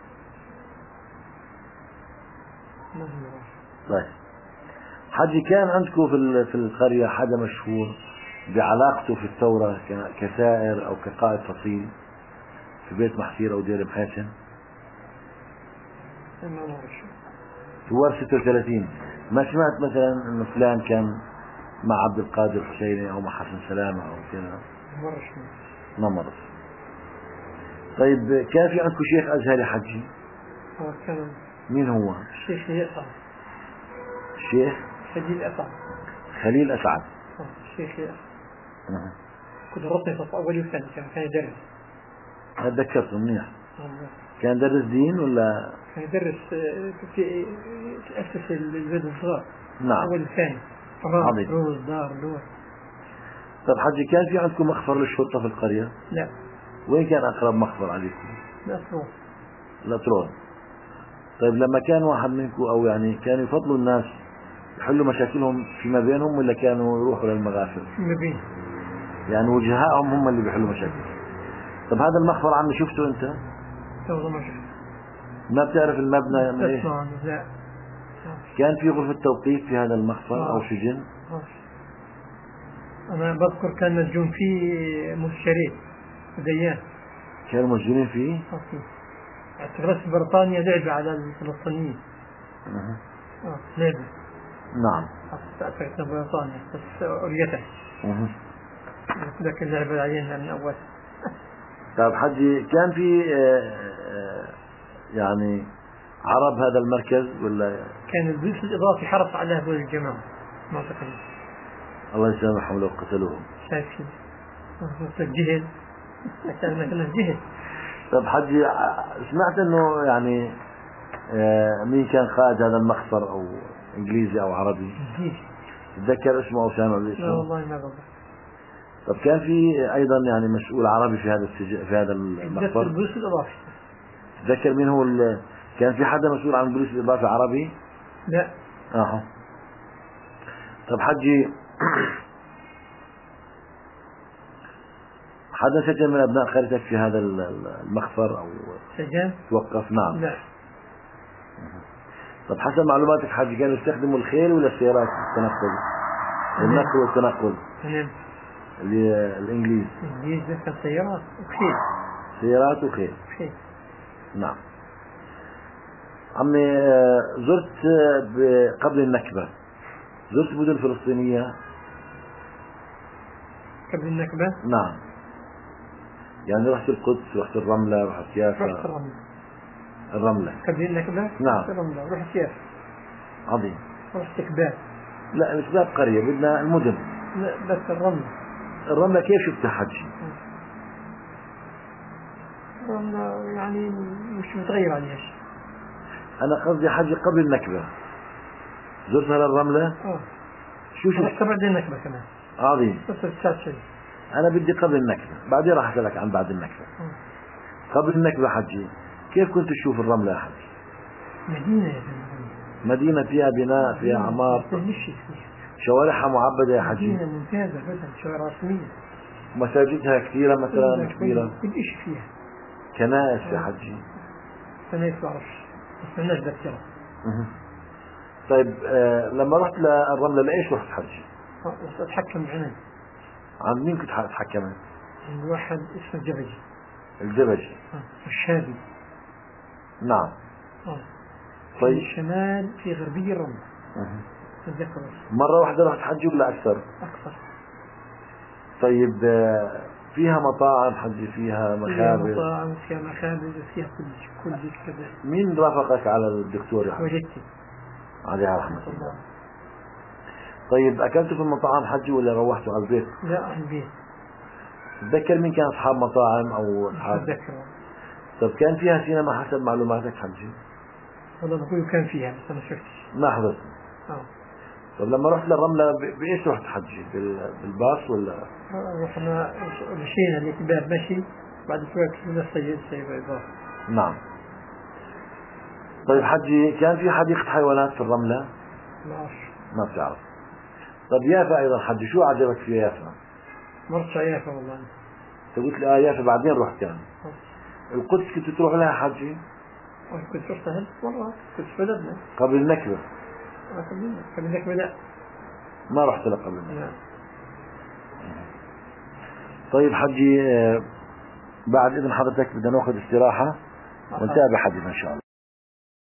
ما هو.
طيب حجي كان عندكم في القرية حدا مشهور بعلاقته في الثورة كسائر أو كقائد فصيل في بيت محشير أو دير محاسن؟
ما نعرف.
ثوار 36 ما سمعت مثلا انه فلان كان مع عبد القادر الحسيني او مع حسن سلامة او كذا؟ ما مرش. طيب كان في عندكم شيخ ازهري حجي؟
كان.
مين هو؟
الشيخ يسعد.
الشيخ
خليل أسعد.
خليل أسعد.
الشيخ يسعد. كنت ربطني في أول وثاني كان يدرس.
أتذكرته منيح. كان درس دين ولا؟
كان يدرس في أسس الولد الصغار.
نعم.
أول وثاني.
عظيم.
روز دار دور.
طيب حجي كان في عندكم مخفر للشرطة في القرية؟
لا.
وين كان أقرب مخفر عليكم؟
الأطرون.
الأطرون. طيب لما كان واحد منكم أو يعني كانوا يفضلوا الناس يحلوا مشاكلهم فيما بينهم ولا كانوا يروحوا للمغافر؟
فيما بين.
يعني وجهائهم هم اللي بيحلوا مشاكل. طب هذا المخفر عمي شفته أنت؟
والله ما شفته.
ما بتعرف المبنى من إيش؟
لا.
كان في غرفة توقيف في هذا المخفر أو سجن؟
أنا بذكر كان مسجون فيه مستشارين ديان.
كانوا مسجونين فيه؟
اعتقدت بريطانيا لعبة على الفلسطينيين. لعبة.
نعم.
اعتقدت بريطانيا بس أريتها. لكن لعبة علينا من أول.
طيب حجي كان في يعني عرب هذا المركز ولا؟
كان البوليس الإضافي حرص على هذول الجماعة ما أعتقد.
الله يسامحهم لو قتلوهم.
شايفين. جهل. كان جهل.
طيب حجي سمعت انه يعني مين كان قائد هذا المخفر او انجليزي او عربي؟
انجليزي.
تتذكر اسمه او سامع باسمه؟
لا والله ما بذكر.
طب كان في ايضا يعني مسؤول عربي في هذا السجن في هذا المخفر؟
البوليس الإضافي.
تتذكر مين هو كان في حدا مسؤول عن البوليس الإضافي عربي؟
لا.
طب حجي حدا سجن من أبناء قريتك في هذا المخفر أو
سجن؟
توقف؟ نعم.
لا.
طب حسب معلوماتك حجي كانوا يستخدموا الخيل ولا السيارات في التنقل؟ النقل والتنقل.
نعم.
الإنجليز.
الإنجليز كان سيارات وخيل.
سيارات وخيل.
خيل.
نعم. عمي زرت قبل النكبة زرت مدن فلسطينية؟
قبل النكبة؟
نعم. يعني رحت القدس، رحت الرملة، رحت يافا.
رحت الرملة.
الرملة
قبل النكبة؟
نعم.
رحت الرملة ورحت يافا.
عظيم.
رحت كباب.
لا مش باب قرية، بدنا المدن.
لا بس الرملة.
الرملة كيف شفتها حجي؟
الرملة يعني مش متغير عليها شيء.
أنا قصدي حجي قبل النكبة زرتها للرملة؟ شو
رحت بعد النكبة كمان.
عظيم.
بس الساعة شيء.
أنا بدي قبل النكبة، بعدين راح أسألك عن بعد النكبة. قبل النكبة حجي كيف كنت تشوف الرملة يا حجي؟
مدينة يا
مدينة فيها بناء، فيها عمار، شوارعها معبدة يا حجي.
مدينة ممتازة جدا، شوارع رسمية.
مساجدها كثيرة مثلا كبيرة؟
كل شيء فيها.
كنائس يا حجي؟
كنائس بعرفش بس مالناش ذاكرة.
طيب لما رحت للرملة لإيش رحت حجي؟
رحت أتحكم بعنب.
عند مين كنت حتحكمت؟
عند واحد اسمه الجبجي.
الجبجي.
الشابي.
نعم.
طيب الشمال في غربية الرملة. أتذكر.
مرة واحدة رحت حجي ولا أكثر؟
أكثر.
طيب فيها مطاعم حجي، فيها مخابز؟
فيها مطاعم، فيها مخابز، فيها كل شيء كذا.
مين رافقك على الدكتور يا حجي؟
والدتي
عليها رحمة الله. طيب أكلتوا في المطاعم حجي ولا روحتوا على البيت؟
لا على البيت.
تتذكر مين كان أصحاب مطاعم أو أصحاب؟
أتذكر. طيب
كان فيها سينما حسب معلوماتك حجي؟
والله بقول كان فيها بس أنا شفتش.
ما حضرت. طيب لما رحت للرملة بإيش رحت حجي؟ بالباص ولا؟
رحنا مشينا الكباب مشي، بعد شوي كنا السيد بيضاء.
نعم. طيب حجي كان في حديقة حيوانات في الرملة؟ ما بتعرف. طيب يافا أيضا حجي شو عجبك في يافا؟
مرت يافا والله.
قلت لي يافا بعدين رحت كان. القدس كنت تروح لها حجي؟
كنت رحتها مرة، كنت في بلدنا.
قبل النكبة؟
قبل النكبة لا.
ما رحت لها قبل النكبة. طيب حجي بعد إذن حضرتك بدنا ناخذ استراحة ونتابع حديثنا إن شاء الله.